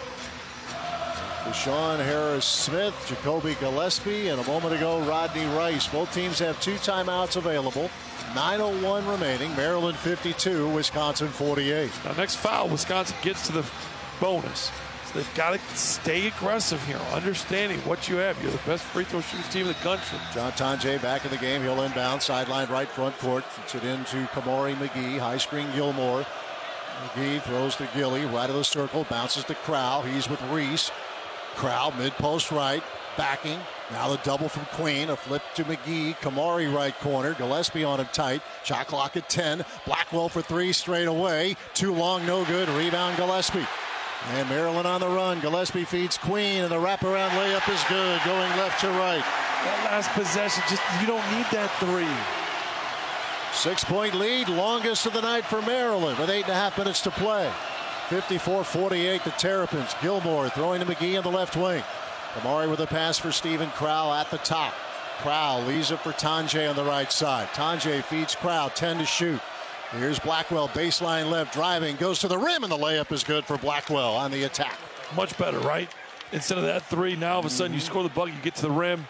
Deshaun Harris-Smith, Jacoby Gillespie, and a moment ago Rodney Rice. Both teams have 2 timeouts available. 9:01 remaining. Maryland 52, Wisconsin 48. Now next foul, Wisconsin gets to the bonus. So they've got to stay aggressive here, understanding what you have. You're the best free throw shooting team in the country. John Tonje back in the game. He'll inbound, sideline right front court. Gets it into Kamari McGee. High screen Gilmore. McGee throws to Gilly, right of the circle, bounces to Crowell. He's with Reese. Crowell mid-post right, backing. Now the double from Queen. A flip to McGee. Kamari right corner. Gillespie on him tight. Shot clock at 10. Blackwell for 3 straight away. Too long, no good. Rebound Gillespie. And Maryland on the run. Gillespie feeds Queen, and the wraparound layup is good, going left to right. That last possession, you don't need that 3. 6-point lead, longest of the night for Maryland with 8.5 minutes to play. 54-48 the Terrapins. Gilmore throwing to McGee in the left wing. Kamari with a pass for Stephen Crowell at the top. Crowell leaves it for Tonje on the right side. Tonje feeds Crowell, 10 to shoot. Here's Blackwell, baseline left, driving, goes to the rim, and the layup is good for Blackwell on the attack. Much better, right? Instead of that 3, now all of a sudden you score the bucket, you get to the rim.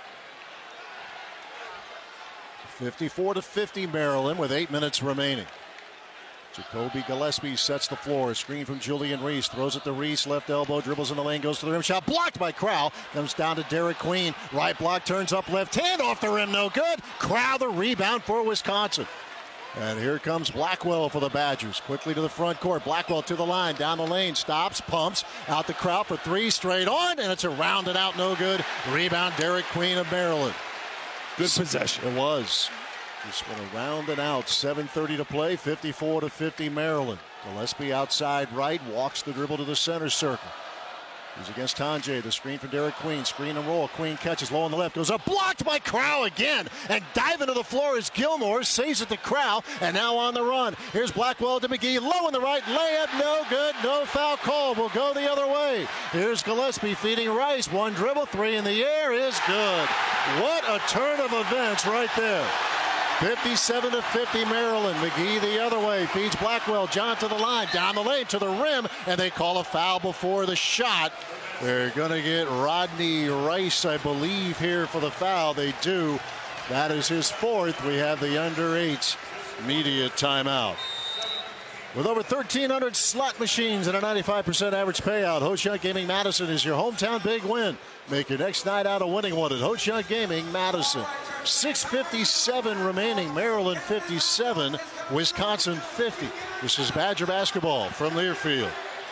54-50 Maryland with 8 minutes remaining. Jacoby Gillespie sets the floor. Screen from Julian Reese. Throws it to Reese. Left elbow. Dribbles in the lane. Goes to the rim. Shot blocked by Crowell. Comes down to Derek Queen. Right block. Turns up left hand. Off the rim. No good. Crowell the rebound for Wisconsin. And here comes Blackwell for the Badgers. Quickly to the front court. Blackwell to the line. Down the lane. Stops. Pumps. Out the crowd for 3 straight on. And it's a rounded out. No good. Rebound Derek Queen of Maryland. Good possession. It was. Just went around and out. 7:30 to play. 54-50 Maryland. Gillespie outside right. Walks the dribble to the center circle. He's against Tonje. The screen for Derek Queen. Screen and roll. Queen catches low on the left. Goes up. Blocked by Crowell again. And diving to the floor is Gilmore. Saves it to Crowell. And now on the run. Here's Blackwell to McGee. Low in the right. Layup. No good. No foul call. Will go the other way. Here's Gillespie feeding Rice. 1 dribble. 3 in the air is good. What a turn of events right there. 57-50 Maryland. McGee the other way. Feeds Blackwell. John to the line. Down the lane to the rim. And they call a foul before the shot. They're going to get Rodney Rice, I believe, here for the foul. They do. That is his 4th. We have the under 8 media timeout. With over 1,300 slot machines and a 95% average payout, Ho-Chunk Gaming Madison is your hometown big win. Make your next night out a winning one at Ho-Chunk Gaming Madison. 6:57 remaining. Maryland 57, Wisconsin 50. This is Badger basketball from Learfield.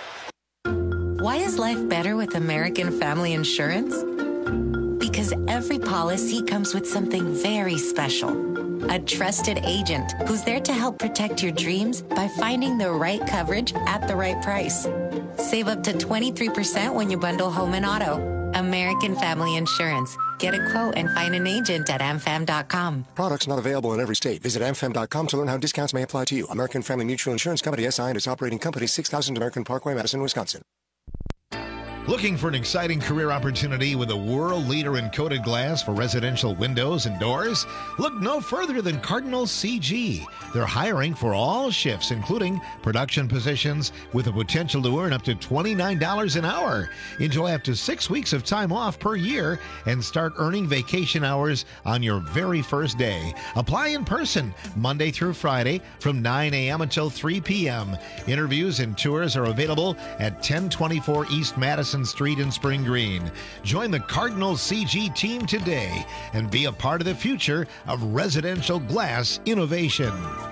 Why is life better with American Family Insurance? Because every policy comes with something very special. A trusted agent who's there to help protect your dreams by finding the right coverage at the right price. Save up to 23% when you bundle home and auto. American Family Insurance. Get a quote and find an agent at amfam.com. Products not available in every state. Visit amfam.com to learn how discounts may apply to you. American Family Mutual Insurance Company, SI, and its operating company, 6000 American Parkway, Madison, Wisconsin. Looking for an exciting career opportunity with a world leader in coated glass for residential windows and doors? Look no further than Cardinal CG. They're hiring for all shifts, including production positions, with the potential to earn up to $29 an hour. Enjoy up to 6 weeks of time off per year and start earning vacation hours on your very first day. Apply in person Monday through Friday from 9 a.m. until 3 p.m. Interviews and tours are available at 1024 East Madison Street in Spring Green. Join the Cardinal CG team today and be a part of the future of residential glass innovation.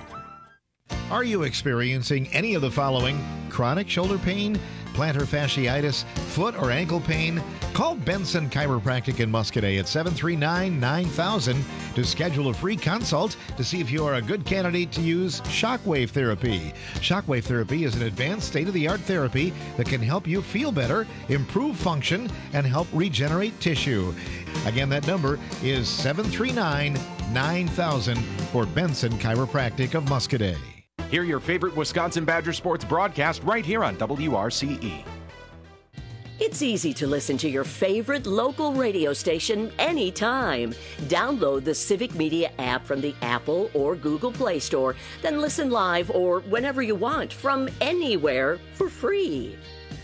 Are you experiencing any of the following? Chronic shoulder pain, plantar fasciitis, foot or ankle pain? Call Benson Chiropractic in Muscadet at 739-9000 to schedule a free consult to see if you are a good candidate to use shockwave therapy. Shockwave therapy is an advanced state-of-the-art therapy that can help you feel better, improve function, and help regenerate tissue. Again, that number is 739-9000 for Benson Chiropractic of Muscadet. Hear your favorite Wisconsin Badger sports broadcast right here on WRCE. It's easy to listen to your favorite local radio station anytime. Download the Civic Media app from the Apple or Google Play Store, then listen live or whenever you want from anywhere for free.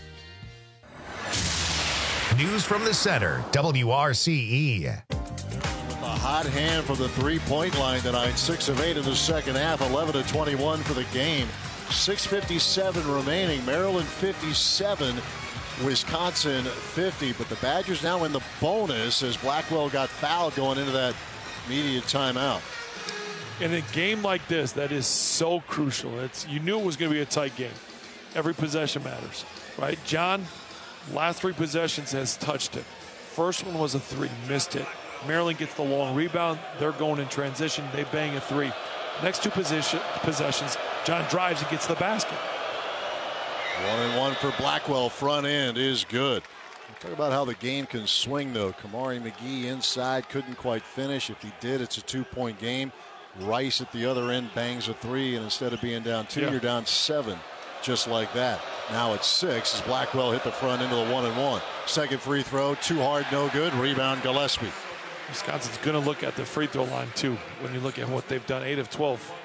News from the center, WRCE. A hot hand from the three-point line tonight. 6 of 8 in the second half. 11 of 21 for the game. 6:57 remaining. Maryland 57, Wisconsin 50. But the Badgers now in the bonus as Blackwell got fouled going into that immediate timeout. In a game like this, that is so crucial. You knew it was going to be a tight game. Every possession matters, right? John, last 3 possessions has touched it. First one was a 3, missed it. Maryland gets the long rebound. They're going in transition. They bang a 3. Next 2 possessions, John drives and gets the basket. 1-and-1 for Blackwell. Front end is good. Talk about how the game can swing, though. Kamari McGee inside, couldn't quite finish. If he did, it's a 2-point game. Rice at the other end bangs a 3, and instead of being down 2, you're down 7. Just like that. Now it's 6 as Blackwell hit the front end of the 1-and-1. Second free throw, too hard, no good. Rebound, Gillespie. Wisconsin's going to look at the free throw line, too, when you look at what they've done. 8 of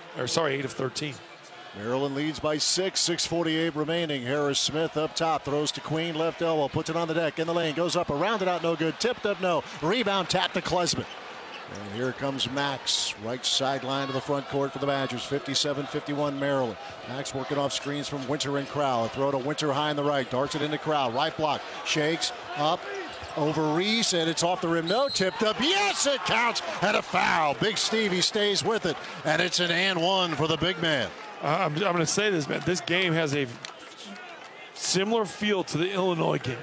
13. Maryland leads by 6, 6:48 remaining. Harris Smith up top, throws to Queen, left elbow, puts it on the deck, in the lane, goes up, around it out, no good, tipped up, no. Rebound, tapped to Klesman. And here comes Max, right sideline to the front court for the Badgers, 57-51 Maryland. Max working off screens from Winter and Crowell. A throw to Winter high on the right, darts it into Crowell, right block, shakes, up, over Reese, and it's off the rim, no, tipped up, yes, it counts, and a foul. Big Stevie stays with it, and it's an and 1 for the big man. I'm going to say this, man. This game has a similar feel to the Illinois game.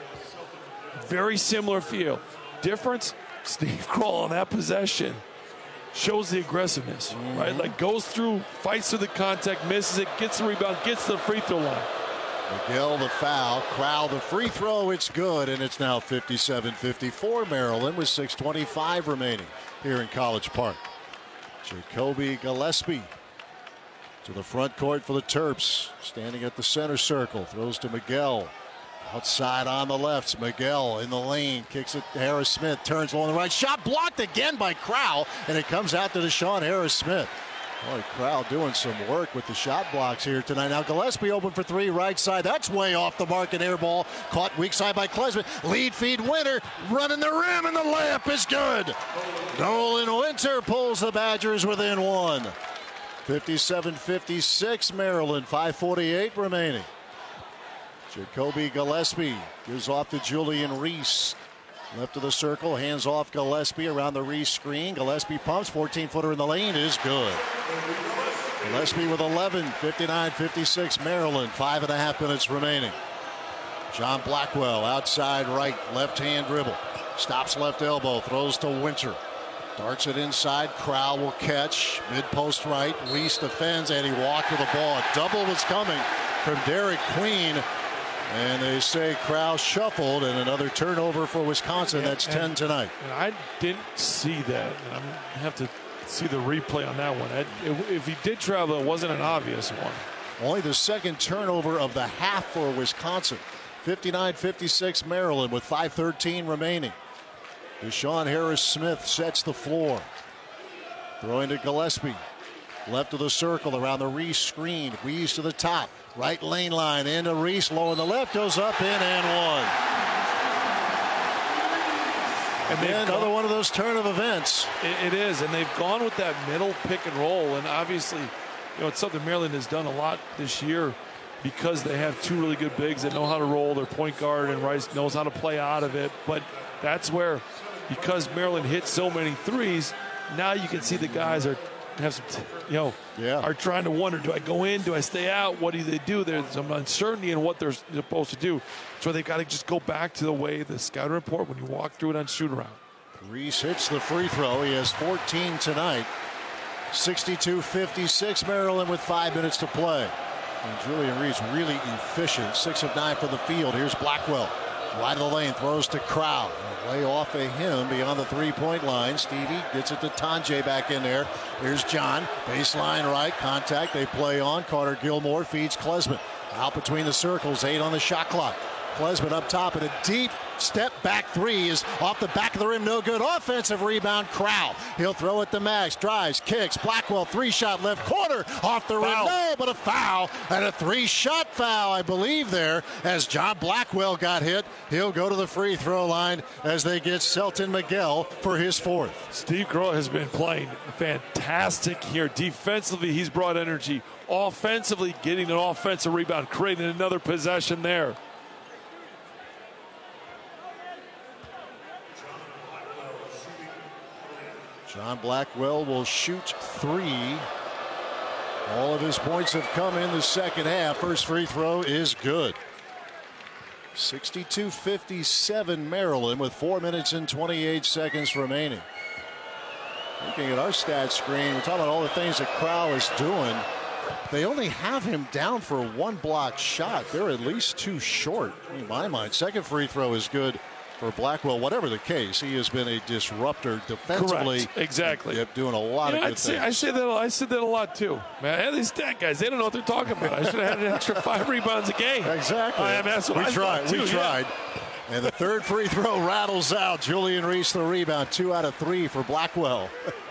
Very similar feel. Difference, Steve Kroll on that possession shows the aggressiveness, right? Like goes through, fights through the contact, misses it, gets the rebound, gets the free throw line. McGill the foul, Crowell the free throw, it's good, and it's now 57-54 Maryland with 6:25 remaining here in College Park. Jacoby Gillespie to the front court for the Terps, standing at the center circle, throws to Miguel. Outside on the left, Miguel in the lane, kicks it to Harris Smith, turns along the right, shot blocked again by Crowell, and it comes out to Deshaun Harris Smith. Boy, Crowell doing some work with the shot blocks here tonight. Now Gillespie open for 3, right side. That's way off the mark, and air ball caught weak side by Klesman. Lead feed Winter, running the rim, and the layup is good. Nolan Winter pulls the Badgers within 1. 57-56 Maryland, 5:48 remaining. Jacoby Gillespie gives off to Julian Reese. Left of the circle, hands off Gillespie around the Reese screen. Gillespie pumps, 14-footer in the lane is good. Gillespie with 11, 59-56 Maryland, 5.5 minutes remaining. John Blackwell outside right, left-hand dribble. Stops left elbow, throws to Winter. Darts it inside, Crowell will catch. Mid-post right, Reese defends, and he walked to the ball. A double was coming from Derek Queen. And they say Crowell shuffled, and another turnover for Wisconsin. That's 10 tonight. And I didn't see that. I'm going to have to see the replay on that one. If he did travel, it wasn't an obvious one. Only the second turnover of the half for Wisconsin. 59-56 Maryland with 5:13 remaining. Deshaun Harris-Smith sets the floor. Throwing to Gillespie. Left of the circle around the Reese screen. Weaves to the top. Right lane line into Reese. Low on the left. Goes up, in, and one. And another one of those turn of events. It is. And they've gone with that middle pick and roll. And obviously, it's something Maryland has done a lot this year because they have two really good bigs that know how to roll. Their point guard and Rice knows how to play out of it. But that's where, because Maryland hits so many threes, now you can see the guys are trying to wonder, do I go in? Do I stay out? What do they do? There's some uncertainty in what they're supposed to do. So they've got to just go back to the way the scouting report when you walk through it on shoot around. Reese hits the free throw. He has 14 tonight. 62-56 Maryland with 5 minutes to play. And Julian Reese really efficient. 6 of 9 from the field. Here's Blackwell. Right of the lane, throws to Crowell. Way off of him beyond the three-point line. Stevie gets it to Tanjay back in there. Here's John. Baseline right. Contact. They play on. Carter Gilmore feeds Klesman. Out between the circles. 8 on the shot clock. Klesman up top, and a deep step back three is off the back of the rim. No good. Offensive rebound. Crowell. He'll throw it to Max. Drives. Kicks. Blackwell. 3-shot left corner. Off the rim. No, but a foul. And a 3-shot foul, I believe, there as John Blackwell got hit. He'll go to the free throw line as they get Selton Miguel for his 4th. Steve Groh has been playing fantastic here. Defensively, he's brought energy. Offensively, getting an offensive rebound, creating another possession there. John Blackwell will shoot 3. All of his points have come in the second half. First free throw is good. 62-57 Maryland with 4 minutes and 28 seconds remaining. Looking at our stats screen, we're talking about all the things that Crowell is doing. They only have him down for 1 blocked shot. They're at least 2 short, in my mind. Second free throw is good for Blackwell. Whatever the case, he has been a disruptor defensively. Correct. Exactly. Yep, doing a lot of good things. I said that a lot too. Man, these stat guys, they don't know what they're talking about. I should have had an extra 5 rebounds a game. Exactly. We tried. And the third free throw rattles out. Julian Reese the rebound. 2 out of 3 for Blackwell.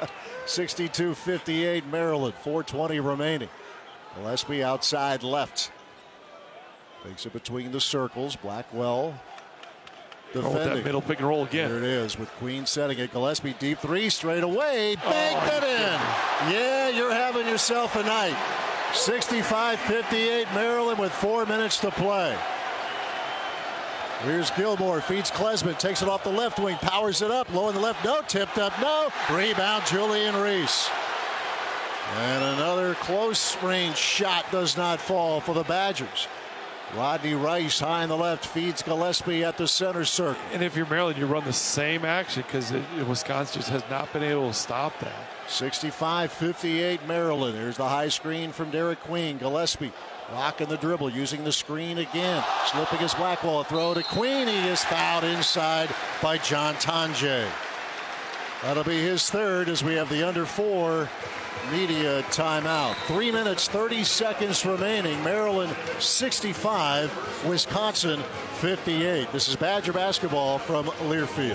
62-58 Maryland. 4:20 remaining. Gillespie outside left. Takes it between the circles. Blackwell defending. That middle pick and roll again. There it is with Queen setting it. Gillespie deep 3 straight away. Banked it in. Yeah, you're having yourself a night. 65-58 Maryland with 4 minutes to play. Here's Gilmore, feeds Klesman, takes it off the left wing, powers it up, low in the left, no, tipped up, no. Rebound, Julian Reese. And another close range shot does not fall for the Badgers. Rodney Rice high in the left, feeds Gillespie at the center circle. And if you're Maryland, you run the same action because Wisconsin just has not been able to stop that. 65-58 Maryland. Here's the high screen from Derek Queen. Gillespie rocking the dribble, using the screen again. Slipping his Blackwell, a throw to Queen. He is fouled inside by John Tanjay. That'll be his 3rd as we have the under 4 media timeout. 3 minutes, 30 seconds remaining. Maryland 65, Wisconsin 58. This is Badger basketball from Learfield.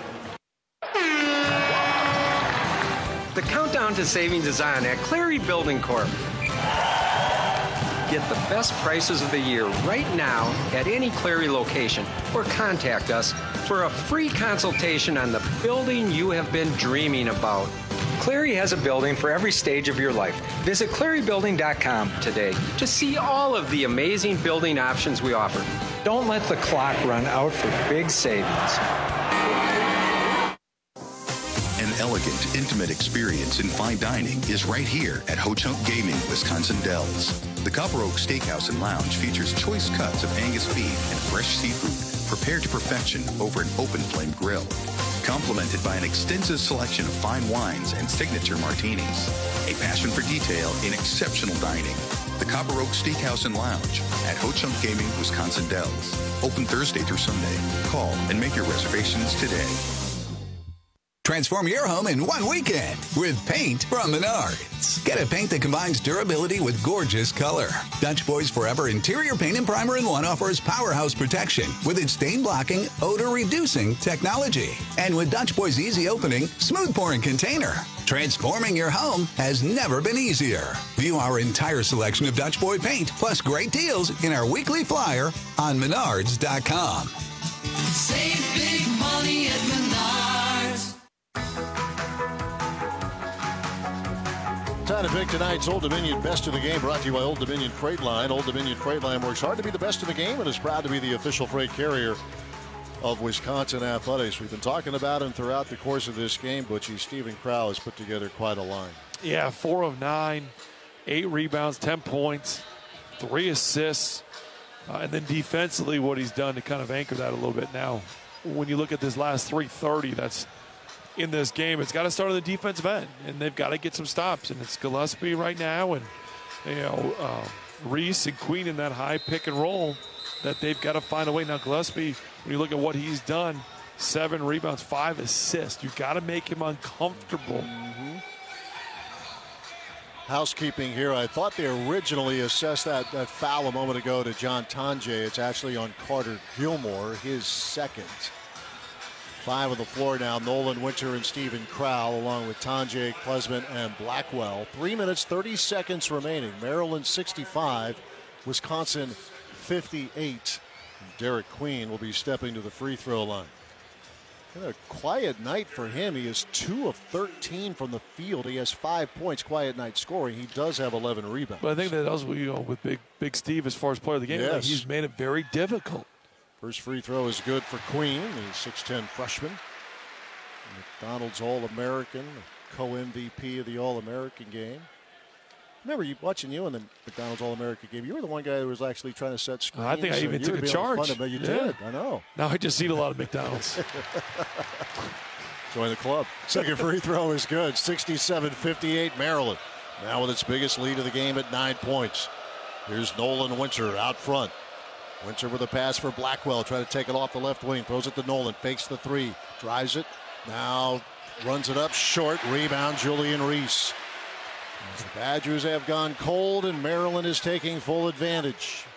The countdown to savings is on at Clary Building Corp. Get the best prices of the year right now at any Clary location or contact us for a free consultation on the building you have been dreaming about. Cleary has a building for every stage of your life. Visit clearybuilding.com today to see all of the amazing building options we offer. Don't let the clock run out for big savings. An elegant, intimate experience in fine dining is right here at Ho Chunk Gaming, Wisconsin Dells. The Copper Oak Steakhouse and Lounge features choice cuts of Angus beef and fresh seafood prepared to perfection over an open flame grill. Complemented by an extensive selection of fine wines and signature martinis. A passion for detail in exceptional dining. The Copper Oak Steakhouse and Lounge at Ho Chunk Gaming, Wisconsin Dells. Open Thursday through Sunday. Call and make your reservations today. Transform your home in one weekend with paint from Menards. Get a paint that combines durability with gorgeous color. Dutch Boys Forever Interior Paint and Primer in One offers powerhouse protection with its stain-blocking, odor-reducing technology. And with Dutch Boys Easy Opening, Smooth Pouring Container. Transforming your home has never been easier. View our entire selection of Dutch Boy paint, plus great deals in our weekly flyer on Menards.com. Save big money at Menards. Time to pick tonight's Old Dominion Best of the Game, brought to you by Old Dominion Freight Line. Old Dominion Freight Line works hard to be the best of the game and is proud to be the official freight carrier of Wisconsin Athletics. We've been talking about him throughout the course of this game. Butchie, Stephen Crow has put together quite a line. Yeah, 4 of 9, 8 rebounds, 10 points, 3 assists. And then defensively, what he's done to kind of anchor that a little bit now. When you look at this last 3:30 that's in this game, it's got to start on the defensive end, and they've got to get some stops. And it's Gillespie right now, and Reese and Queen in that high pick and roll that they've got to find a way. Now Gillespie, when you look at what he's done, 7 rebounds, 5 assists. You've got to make him uncomfortable. Mm-hmm. Housekeeping here. I thought they originally assessed that foul a moment ago to John Tonje. It's actually on Carter Gilmore, his second. 5 on the floor now. Nolan Winter and Stephen Crow, along with Tonje, Klesman, and Blackwell. 3 minutes, 30 seconds remaining. Maryland 65, Wisconsin 58. Derek Queen will be stepping to the free throw line. A quiet night for him. He is 2 of 13 from the field. He has 5 points. Quiet night scoring. He does have 11 rebounds. But I think that also, with Big Steve as far as player of the game, yes. He's made it very difficult. First free throw is good for Queen, the 6'10 freshman. McDonald's All-American, co-MVP of the All-American game. Remember watching you in the McDonald's All-American game. You were the one guy who was actually trying to set screens. I think I even took a charge. You did, I know. Now I just eat a lot of McDonald's. Join the club. Second free throw is good. 67-58 Maryland. Now with its biggest lead of the game at 9 points. Here's Nolan Winter out front. Winter with a pass for Blackwell. Trying to take it off the left wing. Throws it to Nolan. Fakes the 3. Drives it. Now runs it up short. Rebound Julian Reese. As the Badgers have gone cold and Maryland is taking full advantage.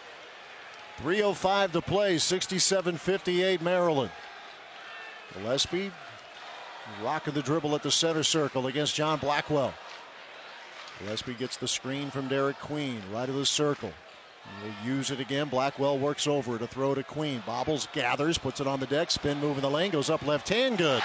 3:05 to play. 67-58 Maryland. Gillespie rocking the dribble at the center circle against John Blackwell. Gillespie gets the screen from Derek Queen. Right of the circle. We'll use it again. Blackwell works over to throw to Queen. Bobbles, gathers, puts it on the deck. Spin move in the lane. Goes up left hand. Good.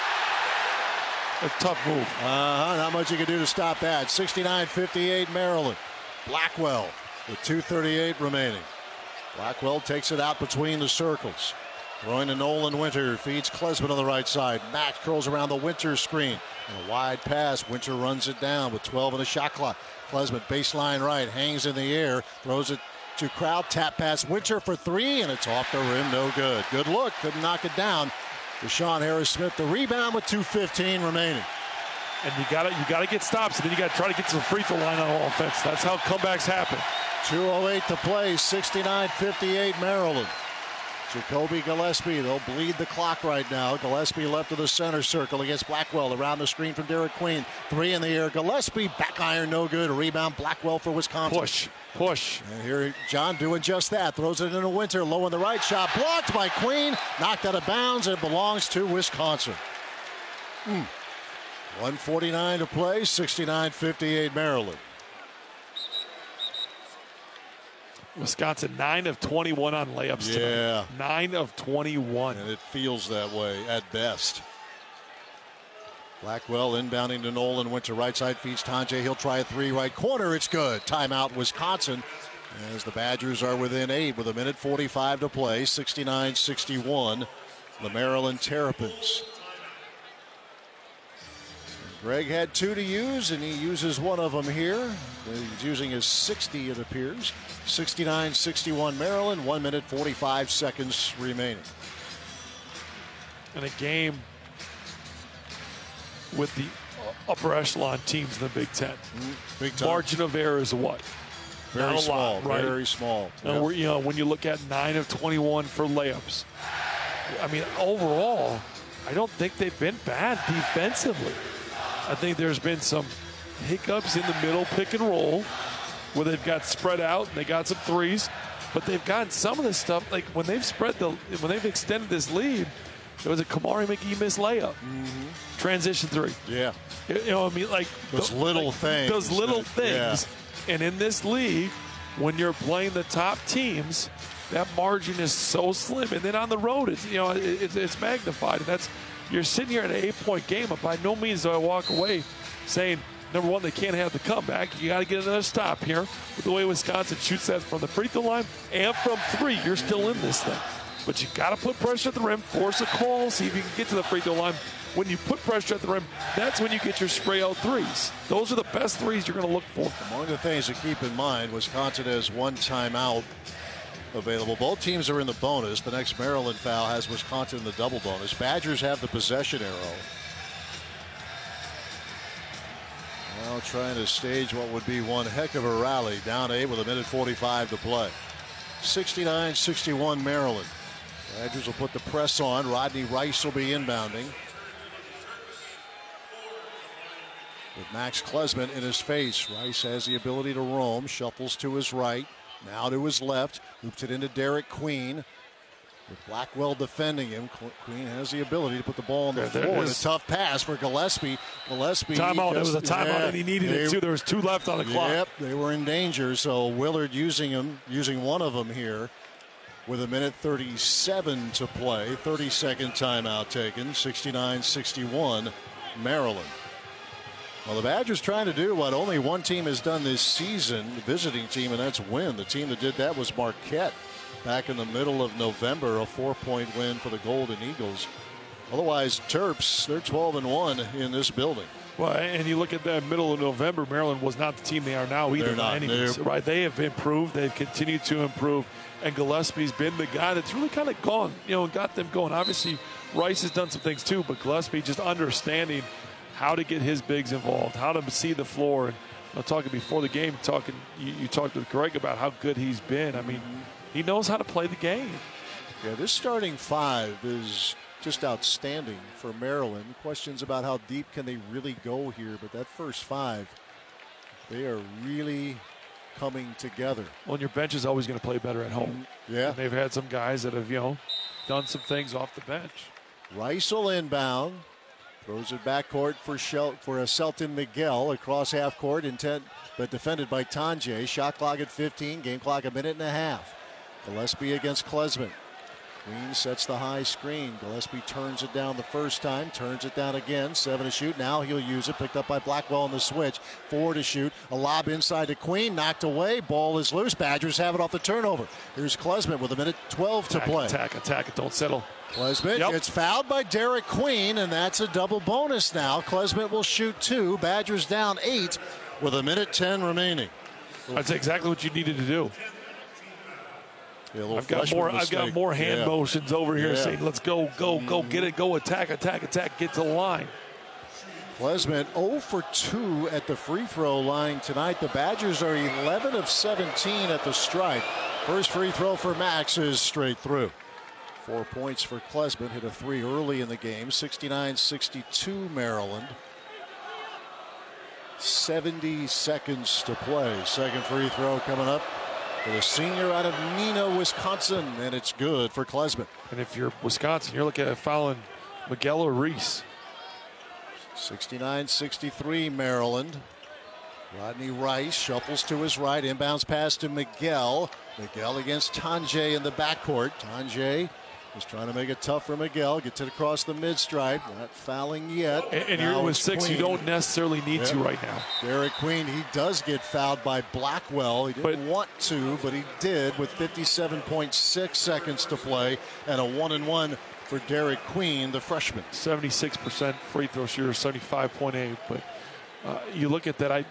A tough move. Not much you can do to stop that. 69-58 Maryland. Blackwell with 2:38 remaining. Blackwell takes it out between the circles. Throwing to Nolan Winter. Feeds Klesman on the right side. Max curls around the Winter screen. And a wide pass. Winter runs it down with 12 in the shot clock. Klesman baseline right. Hangs in the air. Throws it to Crowd. Tap pass. Winter for 3. And it's off the rim. No good. Good look. Couldn't knock it down. Deshaun Harris-Smith the rebound with 2:15 remaining. And you gotta get stops, and then you gotta try to get to the free throw line on offense. That's how comebacks happen. 2:08 to play. 69-58 Maryland. Jacoby Gillespie, they'll bleed the clock right now. Gillespie left of the center circle against Blackwell. Around the screen from Derek Queen. 3 in the air. Gillespie, back iron, no good. A rebound, Blackwell for Wisconsin. Push. And here John doing just that. Throws it into Winter. Low on the right. Shot blocked by Queen. Knocked out of bounds. It belongs to Wisconsin. 1:49 to play. 69-58 Maryland. Wisconsin 9 of 21 on layups tonight. 9 of 21. And it feels that way at best. Blackwell inbounding to Nolan, went to right side, feeds Tonje. He'll try a three, right corner. It's good. Timeout, Wisconsin, as the Badgers are within 8 with 1:45 to play. 69-61, the Maryland Terrapins. Greg had 2 to use, and he uses one of them here. He's using his 60, it appears. 69-61 Maryland, 1:45 remaining. In a game with the upper echelon teams in the Big Ten. Big time. Margin of error is what? Very Not a small, lot, right? very small. And when you look at 9 of 21 for layups, I mean, overall, I don't think they've been bad defensively. I think there's been some hiccups in the middle pick and roll where they've got spread out and they got some threes, but they've gotten some of this stuff. Like when they've extended this lead, there was a Kamari McGee missed layup, transition 3. Yeah, you know what I mean, like those little things. Those little things. Yeah. And in this league, when you're playing the top teams, that margin is so slim. And then on the road, it's magnified. And you're sitting here at an 8-point game, but by no means do I walk away saying, number one, they can't have the comeback. You got to get another stop here. With the way Wisconsin shoots that from the free throw line and from 3, you're still in this thing. But you got to put pressure at the rim, force a call, see if you can get to the free throw line. When you put pressure at the rim, that's when you get your spray out threes. Those are the best threes you're going to look for. Among the things to keep in mind, Wisconsin has 1 timeout available. Both teams are in the bonus. The next Maryland foul has Wisconsin in the double bonus. Badgers have the possession arrow. Now trying to stage what would be one heck of a rally. Down 8 with 1:45 to play. 69-61 Maryland. Badgers will put the press on. Rodney Rice will be inbounding. With Max Klesmit in his face. Rice has the ability to roam. Shuffles to his right. Now to his left. Loops it into Derek Queen. With Blackwell defending him. Queen has the ability to put the ball on the floor. And a tough pass for Gillespie. Timeout. It was a timeout, and he needed it too. There was 2 left on the clock. Yep, they were in danger. So Willard using one of them here. With 1:37 to play. 30-second timeout taken. 69-61 Maryland. Well, the Badgers trying to do what only one team has done this season, the visiting team, and that's win. The team that did that was Marquette back in the middle of November, a 4-point win for the Golden Eagles. Otherwise, Terps, they're 12-1 in this building. Well, and you look at that middle of November, Maryland was not the team they are now either. They're not, by any means, right? They have improved. They've continued to improve. And Gillespie's been the guy that's really kind of gone, got them going. Obviously, Rice has done some things too, but Gillespie just understanding how to get his bigs involved, how to see the floor. And I'm talking before the game, you talked with Greg about how good he's been. I mean, he knows how to play the game. Yeah, this starting 5 is just outstanding for Maryland. Questions about how deep can they really go here, but that first 5, they are really coming together. Well, and your bench is always going to play better at home. Yeah. And they've had some guys that have, done some things off the bench. Rice will inbound. Throws it backcourt for a Selton Miguel across half court, but defended by Tonje. Shot clock at 15, game clock 1.5 minutes. Gillespie against Klesmit. Queen sets the high screen. Gillespie turns it down the first time, turns it down again. 7 to shoot. Now he'll use it. Picked up by Blackwell on the switch. 4 to shoot. A lob inside to Queen. Knocked away. Ball is loose. Badgers have it off the turnover. Here's Klesmit with 1:12 to play. Attack it. Don't settle. Klesmit gets fouled by Derek Queen, and that's a double bonus now. Klesmit will shoot 2. Badgers down 8 with 1:10 remaining. That's exactly what you needed to do. Yeah, I've got more hand motions over here saying, let's go, get it, go, attack, get to the line. Klesmit 0 for 2 at the free throw line tonight. The Badgers are 11 of 17 at the stripe. First free throw for Max is straight through. 4 points for Klesmit. Hit a 3 early in the game. 69-62 Maryland. 70 seconds to play. Second free throw coming up for the senior out of Neenah, Wisconsin, and it's good for Klesmit. And if you're Wisconsin, you're looking at fouling Miguel or Reese. 69-63 Maryland. Rodney Rice shuffles to his right, inbounds pass to Miguel. Miguel against Tonje in the backcourt. Tonje Just trying to make it tough for Miguel. Gets it across the mid-stripe. Not fouling yet. And you're with 6, you don't necessarily need to right now. Derek Queen, he does get fouled by Blackwell. He didn't want to, but he did with 57.6 seconds to play and a 1-and-1 for Derek Queen, the freshman. 76% free throw shooter, 75.8. But you look at that, I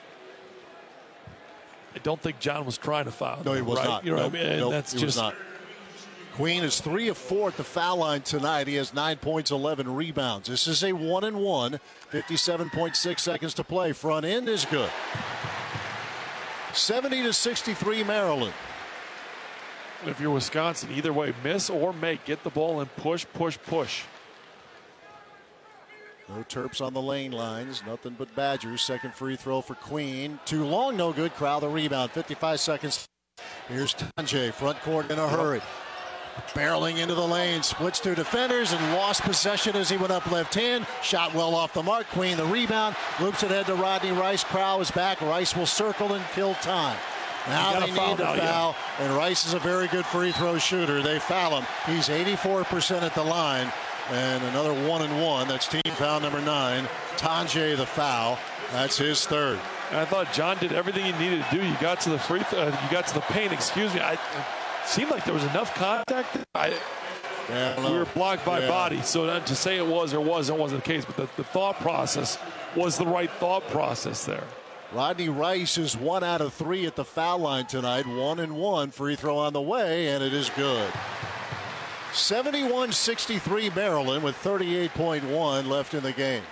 don't think John was trying to foul. No, he was not. You know what I mean? Nope, that's he just was not. Queen is 3 of 4 at the foul line tonight. He has 9 points, 11 rebounds. This is a 1-and-1. 57.6 seconds to play. Front end is good. 70-63 Maryland. If you're Wisconsin, either way, miss or make, get the ball and push, push, push. No Terps on the lane lines. Nothing but Badgers. Second free throw for Queen. Too long, no good. Crowd the rebound. 55 seconds. Here's Tanjay, front court in a hurry. Barreling into the lane, splits 2 defenders and lost possession as he went up left hand. Shot well off the mark. Queen the rebound. Loops it ahead to Rodney Rice. Crow is back. Rice will circle and kill time. Now they need to foul, and Rice is a very good free throw shooter. They foul him. He's 84% at the line, and another 1-and-1. That's team foul number 9. Tanjay the foul. That's his third. And I thought John did everything he needed to do. You got to the you got to the paint. Excuse me. It seemed like there was enough contact. We were blocked by body, so to say it was or wasn't the case. But the thought process was the right thought process there. Rodney Rice is 1 out of 3 at the foul line tonight. 1-and-1. Free throw on the way, and it is good. 71-63 Maryland with 38.1 left in the game.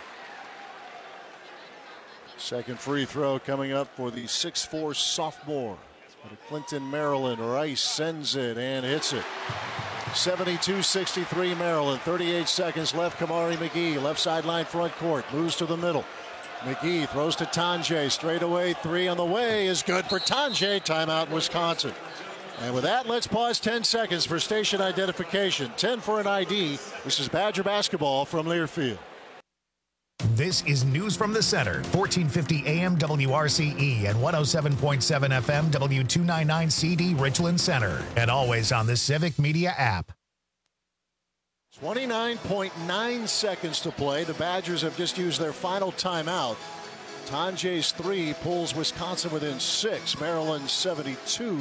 Second free throw coming up for the 6'4 sophomore. Clinton, Maryland. Rice sends it and hits it. 72-63 Maryland. 38 seconds left. Kamari McGee, left sideline front court. Moves to the middle. McGee throws to Tanjay. Straight away, 3 on the way is good for Tanjay. Timeout, Wisconsin. And with that, let's pause 10 seconds for station identification. 10 for an ID. This is Badger basketball from Learfield. This is News from the Center, 1450 AM WRCE and 107.7 FM W299 CD Richland Center, and always on the Civic Media app. 29.9 seconds to play. The Badgers have just used their final timeout. Tanjay's 3 pulls Wisconsin within 6. Maryland 72.